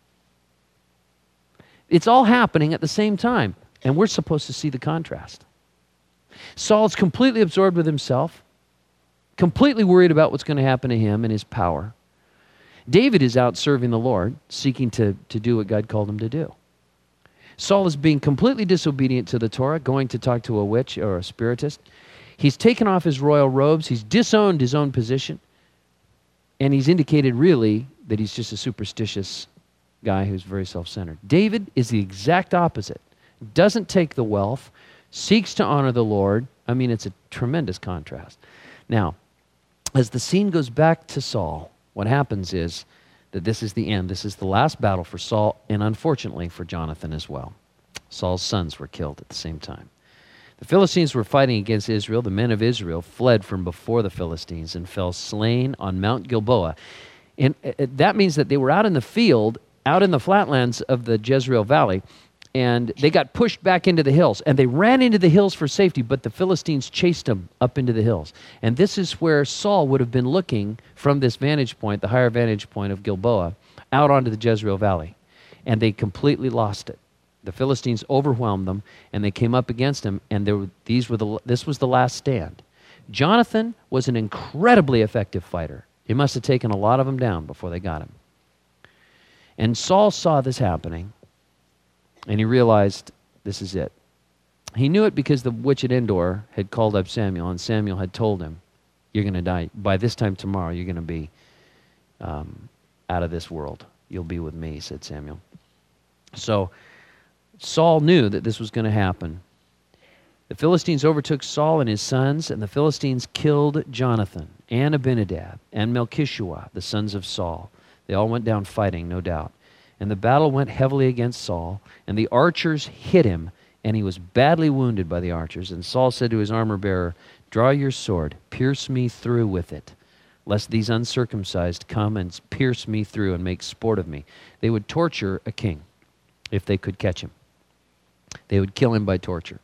[SPEAKER 1] It's all happening at the same time, and we're supposed to see the contrast. Saul's completely absorbed with himself, completely worried about what's going to happen to him and his power. David is out serving the Lord, seeking to, to do what God called him to do. Saul is being completely disobedient to the Torah, going to talk to a witch or a spiritist. He's taken off his royal robes. He's disowned his own position. And he's indicated really that he's just a superstitious guy who's very self-centered. David is the exact opposite. Doesn't take the wealth, seeks to honor the Lord. I mean, it's a tremendous contrast. Now, as the scene goes back to Saul, what happens is that this is the end. This is the last battle for Saul, and unfortunately for Jonathan as well. Saul's sons were killed at the same time. The Philistines were fighting against Israel. The men of Israel fled from before the Philistines and fell slain on Mount Gilboa. And that means that they were out in the field, out in the flatlands of the Jezreel Valley, and they got pushed back into the hills, and they ran into the hills for safety, but the Philistines chased them up into the hills. And this is where Saul would have been looking from this vantage point, the higher vantage point of Gilboa, out onto the Jezreel Valley. And they completely lost it. The Philistines overwhelmed them, and they came up against them, and there were, these were the, this was the last stand. Jonathan was an incredibly effective fighter. He must have taken a lot of them down before they got him. And Saul saw this happening, and he realized this is it. He knew it because the witch at Endor had called up Samuel, and Samuel had told him, you're going to die. By this time tomorrow, you're going to be um, out of this world. You'll be with me, said Samuel. So Saul knew that this was going to happen. The Philistines overtook Saul and his sons, and the Philistines killed Jonathan and Abinadab and Melchishua, the sons of Saul. They all went down fighting, no doubt. And the battle went heavily against Saul, and the archers hit him, and he was badly wounded by the archers. And Saul said to his armor-bearer, draw your sword, pierce me through with it, lest these uncircumcised come and pierce me through and make sport of me. They would torture a king if they could catch him. They would kill him by torture.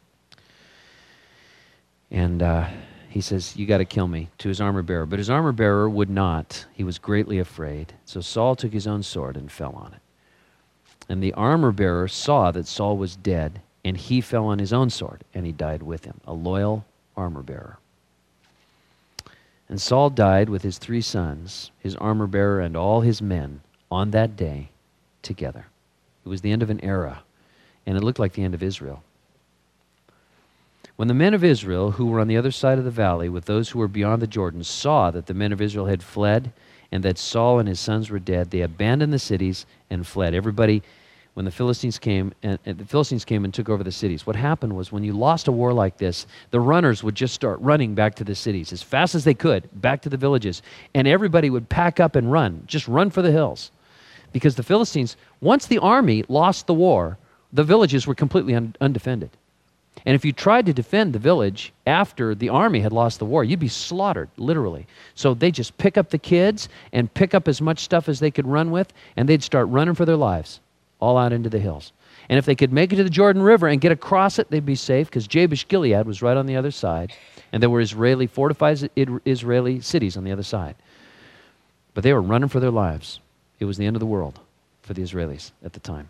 [SPEAKER 1] And uh, he says, you got to kill me, to his armor-bearer. But his armor-bearer would not. He was greatly afraid. So Saul took his own sword and fell on it. And the armor-bearer saw that Saul was dead, and he fell on his own sword, and he died with him, a loyal armor-bearer. And Saul died with his three sons, his armor-bearer, and all his men on that day together. It was the end of an era, and it looked like the end of Israel. When the men of Israel, who were on the other side of the valley with those who were beyond the Jordan, saw that the men of Israel had fled and that Saul and his sons were dead, they abandoned the cities and fled. Everybody, when the Philistines came, and, and the Philistines came and took over the cities. What happened was when you lost a war like this, the runners would just start running back to the cities as fast as they could, back to the villages, and everybody would pack up and run, just run for the hills. Because the Philistines, once the army lost the war, the villages were completely un- undefended. And if you tried to defend the village after the army had lost the war, you'd be slaughtered, literally. So they just pick up the kids and pick up as much stuff as they could run with, and they'd start running for their lives, all out into the hills. And if they could make it to the Jordan River and get across it, they'd be safe, because Jabesh Gilead was right on the other side, and there were Israeli fortified Israeli cities on the other side. But they were running for their lives. It was the end of the world for the Israelis at the time.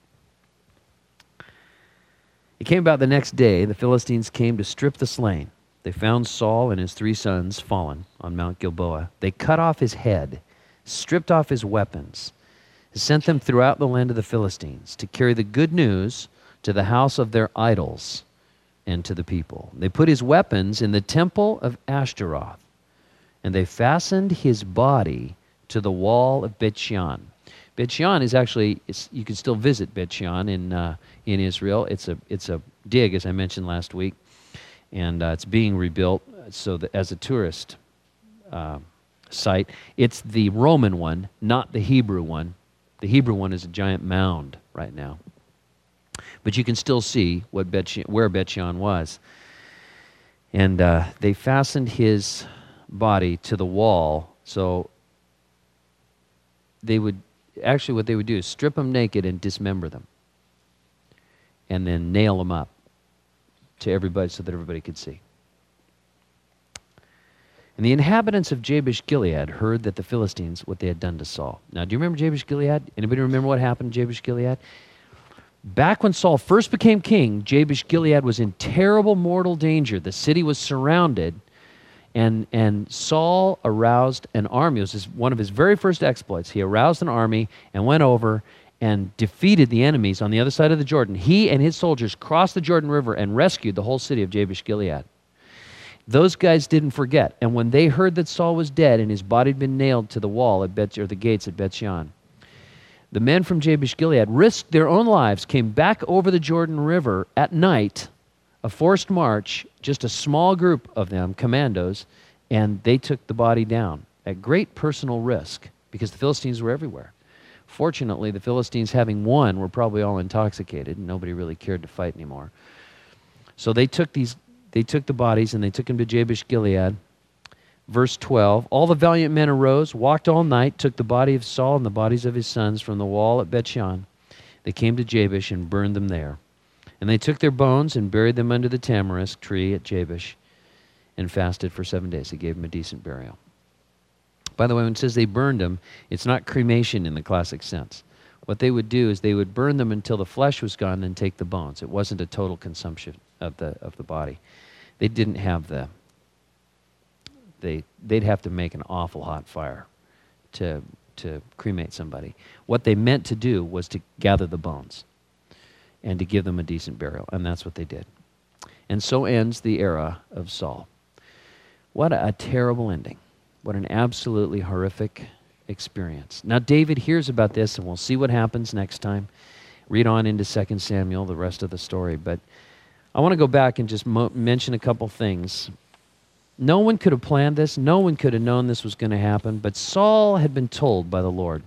[SPEAKER 1] It came about the next day, the Philistines came to strip the slain. They found Saul and his three sons fallen on Mount Gilboa. They cut off his head, stripped off his weapons, and sent them throughout the land of the Philistines to carry the good news to the house of their idols and to the people. They put his weapons in the temple of Ashtaroth, and they fastened his body to the wall of Bet-Shean. Bet-Shean is actually, it's, you can still visit Bet-Shean in uh, in Israel. It's a it's a dig, as I mentioned last week, and uh, it's being rebuilt so that as a tourist uh, site. It's the Roman one, not the Hebrew one. The Hebrew one is a giant mound right now. But you can still see what Bet where Bet-shean was. And uh, they fastened his body to the wall. So they would, actually what they would do is strip him naked and dismember them. And then nail them up to everybody so that everybody could see. And the inhabitants of Jabesh-Gilead heard that the Philistines, what they had done to Saul. Now, do you remember Jabesh-Gilead? Anybody remember what happened in Jabesh-Gilead? Back when Saul first became king, Jabesh-Gilead was in terrible mortal danger. The city was surrounded, and, and Saul aroused an army. It was his, one of his very first exploits. He aroused an army and went over and defeated the enemies on the other side of the Jordan. He and his soldiers crossed the Jordan River and rescued the whole city of Jabesh-Gilead. Those guys didn't forget, and when they heard that Saul was dead and his body had been nailed to the wall at Bet, or the gates at Bet-shean, the men from Jabesh-Gilead risked their own lives, came back over the Jordan River at night, a forced march, just a small group of them, commandos, and they took the body down at great personal risk because the Philistines were everywhere. Fortunately, the Philistines, having won, were probably all intoxicated, and nobody really cared to fight anymore. So they took these, they took the bodies and they took them to Jabesh-Gilead. Verse twelve, all the valiant men arose, walked all night, took the body of Saul and the bodies of his sons from the wall at Bet-shean. They came to Jabesh and burned them there. And they took their bones and buried them under the tamarisk tree at Jabesh and fasted for seven days. They gave them a decent burial. By the way, when it says they burned them, it's not cremation in the classic sense. What they would do is they would burn them until the flesh was gone and take the bones. It wasn't a total consumption of the, of the body. They didn't have the... They, they'd have to make an awful hot fire to, to cremate somebody. What they meant to do was to gather the bones and to give them a decent burial, and that's what they did. And so ends the era of Saul. What a, a terrible ending. What an absolutely horrific experience. Now David hears about this, and we'll see what happens next time. Read on into Second Samuel, the rest of the story. But I want to go back and just mo mention a couple things. No one could have planned this. No one could have known this was going to happen. But Saul had been told by the Lord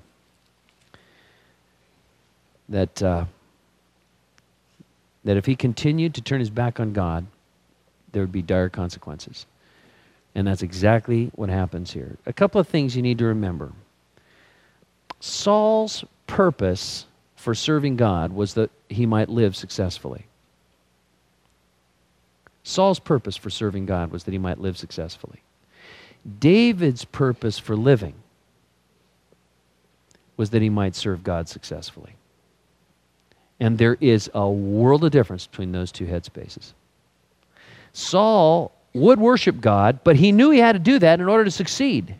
[SPEAKER 1] that, uh, that if he continued to turn his back on God, there would be dire consequences. And that's exactly what happens here. A couple of things you need to remember. Saul's purpose for serving God was that he might live successfully. Saul's purpose for serving God was that he might live successfully. David's purpose for living was that he might serve God successfully. And there is a world of difference between those two headspaces. Saul would worship God, but he knew he had to do that in order to succeed.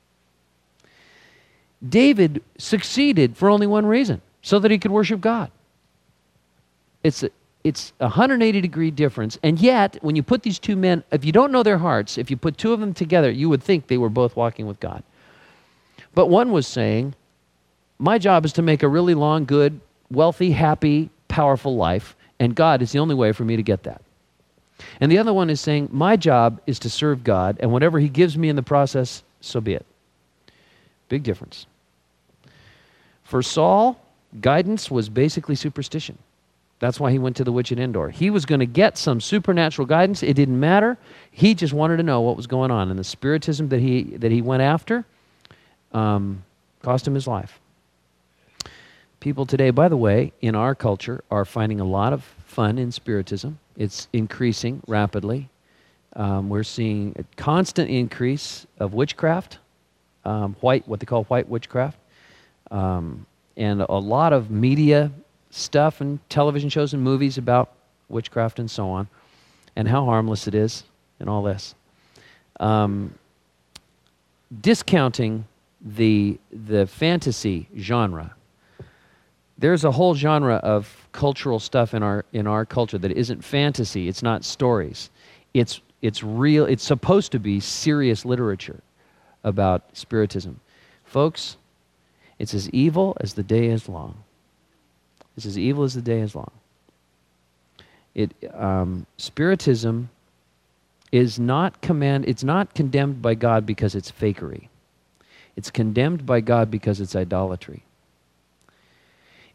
[SPEAKER 1] David succeeded for only one reason, so that he could worship God. It's a, it's a one hundred eighty degree difference, and yet, when you put these two men, if you don't know their hearts, if you put two of them together, you would think they were both walking with God. But one was saying, my job is to make a really long, good, wealthy, happy, powerful life, and God is the only way for me to get that. And the other one is saying, my job is to serve God, and whatever he gives me in the process, so be it. Big difference. For Saul, guidance was basically superstition. That's why he went to the witch at Endor. He was going to get some supernatural guidance. It didn't matter. He just wanted to know what was going on. And the spiritism that he, that he went after um, cost him his life. People today, by the way, in our culture, are finding a lot of fun in spiritism. It's increasing rapidly. Um, we're seeing a constant increase of witchcraft, um, white, what they call white witchcraft, um, and a lot of media stuff and television shows and movies about witchcraft and so on, and how harmless it is and all this. Um, discounting the, the fantasy genre. There's a whole genre of cultural stuff in our in our culture that isn't fantasy. It's not stories. It's it's real. It's supposed to be serious literature about spiritism. Folks, it's as evil as the day is long. It's as evil as the day is long. It um, spiritism is not command. It's not condemned by God because it's fakery. It's condemned by God because it's idolatry.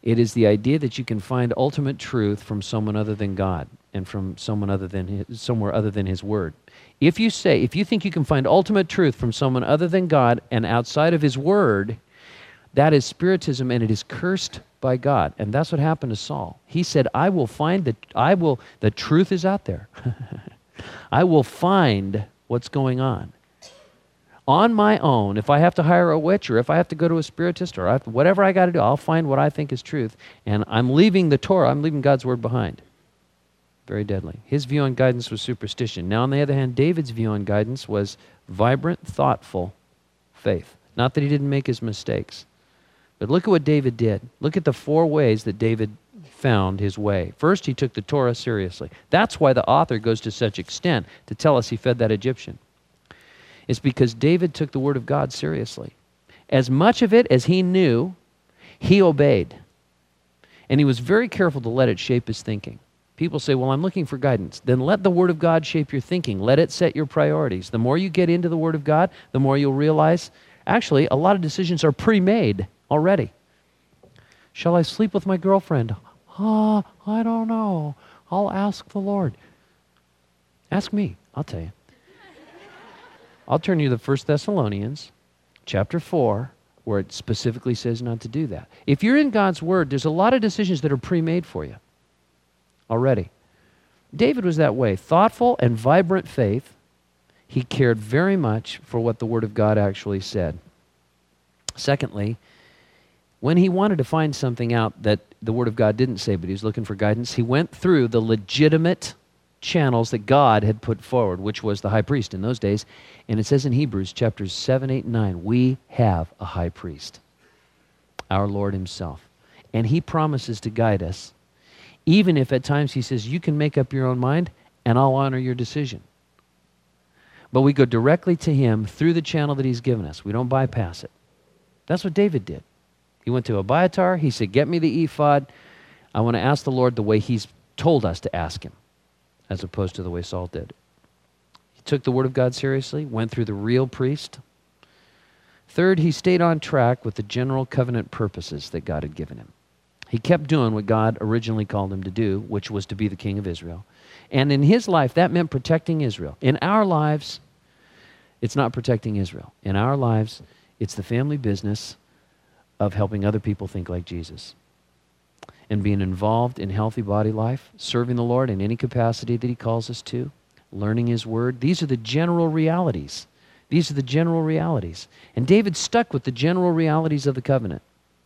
[SPEAKER 1] It is the idea that you can find ultimate truth from someone other than God and from someone other than his, somewhere other than His Word. If you say, if you think you can find ultimate truth from someone other than God and outside of His Word, that is Spiritism, and it is cursed by God. And that's what happened to Saul. He said, I will find the, I will, the truth is out there. I will find what's going on. On my own, if I have to hire a witch, or if I have to go to a spiritist, or I have to, whatever I got to do, I'll find what I think is truth. And I'm leaving the Torah, I'm leaving God's Word behind. Very deadly. His view on guidance was superstition. Now, on the other hand, David's view on guidance was vibrant, thoughtful faith. Not that he didn't make his mistakes. But look at what David did. Look at the four ways that David found his way. First, he took the Torah seriously. That's why the author goes to such extent to tell us he fed that Egyptian. It's because David took the Word of God seriously. As much of it as he knew, he obeyed. And he was very careful to let it shape his thinking. People say, well, I'm looking for guidance. Then let the Word of God shape your thinking. Let it set your priorities. The more you get into the Word of God, the more you'll realize, actually, a lot of decisions are pre-made already. Shall I sleep with my girlfriend? Ah, oh, I don't know. I'll ask the Lord. Ask me. I'll tell you. I'll turn you to First Thessalonians chapter four, where it specifically says not to do that. If you're in God's Word, there's a lot of decisions that are pre-made for you already. David was that way. Thoughtful and vibrant faith. He cared very much for what the Word of God actually said. Secondly, when he wanted to find something out that the Word of God didn't say, but he was looking for guidance, he went through the legitimate channels that God had put forward, which was the high priest in those days. And it says in Hebrews chapters seven, eight, and nine, we have a high priest, our Lord Himself. And He promises to guide us, even if at times He says, you can make up your own mind, and I'll honor your decision. But we go directly to Him through the channel that He's given us. We don't bypass it. That's what David did. He went to Abiathar. He said, get me the ephod. I want to ask the Lord the way He's told us to ask Him, as opposed to the way Saul did. He took the Word of God seriously, went through the real priest. Third, he stayed on track with the general covenant purposes that God had given him. He kept doing what God originally called him to do, which was to be the king of Israel. And in his life, that meant protecting Israel. In our lives, it's not protecting Israel. In our lives, it's the family business of helping other people think like Jesus and being involved in healthy body life, serving the Lord in any capacity that He calls us to, learning His Word. These are the general realities. These are the general realities. And David stuck with the general realities of the covenant.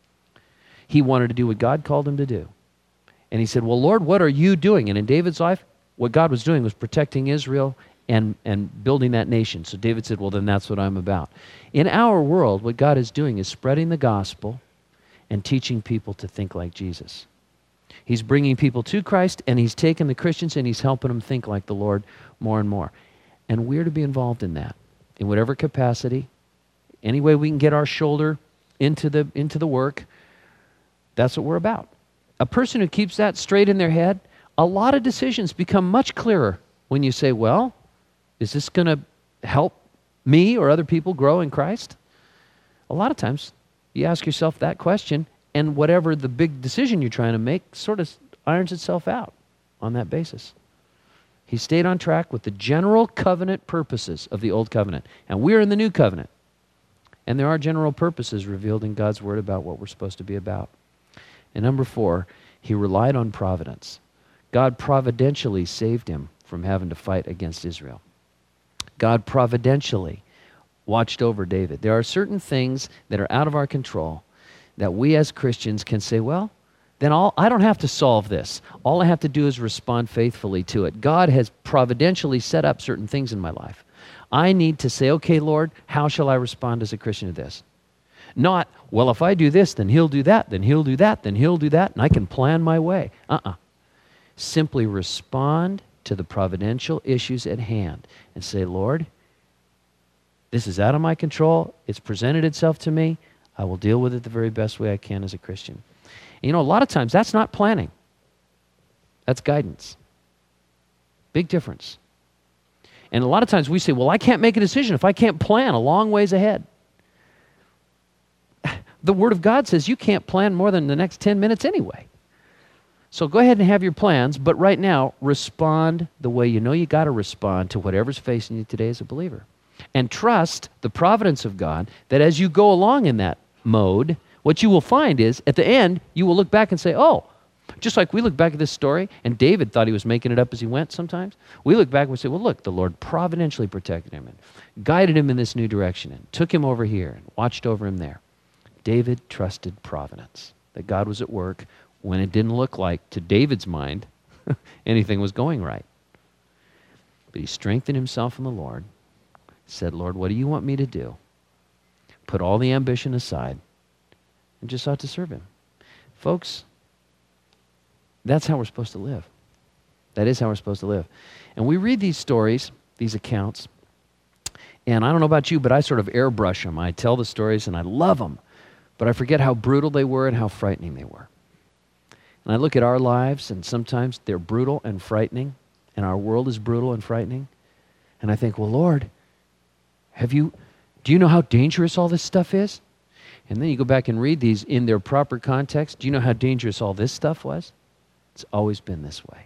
[SPEAKER 1] He wanted to do what God called him to do. And he said, well, Lord, what are you doing? And in David's life, what God was doing was protecting Israel and, and building that nation. So David said, well, then that's what I'm about. In our world, what God is doing is spreading the gospel and teaching people to think like Jesus. He's bringing people to Christ, and He's taking the Christians and He's helping them think like the Lord more and more. And we're to be involved in that, in whatever capacity, any way we can get our shoulder into the, into the work. That's what we're about. A person who keeps that straight in their head, a lot of decisions become much clearer when you say, well, is this going to help me or other people grow in Christ? A lot of times you ask yourself that question, and whatever the big decision you're trying to make sort of irons itself out on that basis. He stayed on track with the general covenant purposes of the Old Covenant. And we're in the New Covenant. And there are general purposes revealed in God's Word about what we're supposed to be about. And number four, he relied on providence. God providentially saved him from having to fight against Israel. God providentially watched over David. There are certain things that are out of our control that we as Christians can say, well, then all, I don't have to solve this. All I have to do is respond faithfully to it. God has providentially set up certain things in my life. I need to say, okay, Lord, how shall I respond as a Christian to this? Not, well, if I do this, then He'll do that, then He'll do that, then He'll do that, and I can plan my way. Uh-uh. Simply respond to the providential issues at hand and say, Lord, this is out of my control. It's presented itself to me. I will deal with it the very best way I can as a Christian. And you know, a lot of times that's not planning. That's guidance. Big difference. And a lot of times we say, well, I can't make a decision if I can't plan a long ways ahead. the Word of God says you can't plan more than the next ten minutes anyway. So go ahead and have your plans, but right now, respond the way you know you got to respond to whatever's facing you today as a believer. And trust the providence of God that as you go along in that mode, what you will find is, at the end, you will look back and say, oh, just like we look back at this story, and David thought he was making it up as he went sometimes, we look back and we say, well, look, the Lord providentially protected him and guided him in this new direction and took him over here and watched over him there. David trusted providence, that God was at work when it didn't look like, to David's mind, anything was going right. But he strengthened himself in the Lord, said, Lord, what do you want me to do? Put all the ambition aside and just sought to serve him. Folks, that's how we're supposed to live. That is how we're supposed to live. And we read these stories, these accounts, and I don't know about you, but I sort of airbrush them. I tell the stories and I love them, but I forget how brutal they were and how frightening they were. And I look at our lives, and sometimes they're brutal and frightening, and our world is brutal and frightening. And I think, well, Lord, have you, do you know how dangerous all this stuff is? And then you go back and read these in their proper context. Do you know how dangerous all this stuff was? It's always been this way.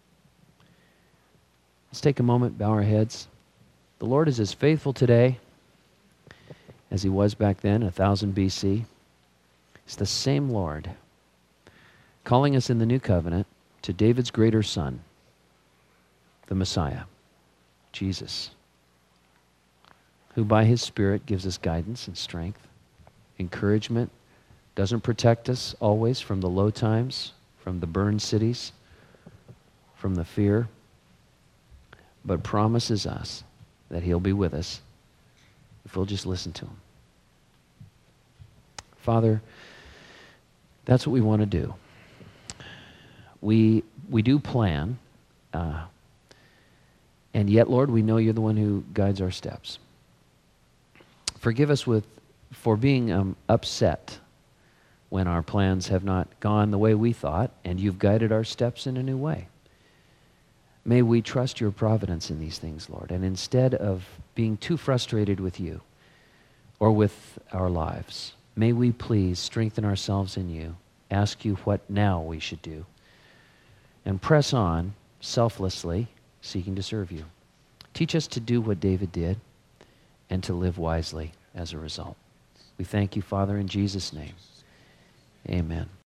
[SPEAKER 1] Let's take a moment, bow our heads. The Lord is as faithful today as he was back then, one thousand B C. It's the same Lord, calling us in the new covenant to David's greater son, the Messiah, Jesus, who by his Spirit gives us guidance and strength, encouragement, doesn't protect us always from the low times, from the burned cities, from the fear, but promises us that he'll be with us if we'll just listen to him. Father, that's what we want to do. We, we do plan, uh, and yet, Lord, we know you're the one who guides our steps. Forgive us with, for being um, upset when our plans have not gone the way we thought, and you've guided our steps in a new way. May we trust your providence in these things, Lord, and instead of being too frustrated with you or with our lives, may we please strengthen ourselves in you, ask you what now we should do, and press on selflessly, seeking to serve you. Teach us to do what David did and to live wisely as a result. We thank you, Father, in Jesus' name. Amen.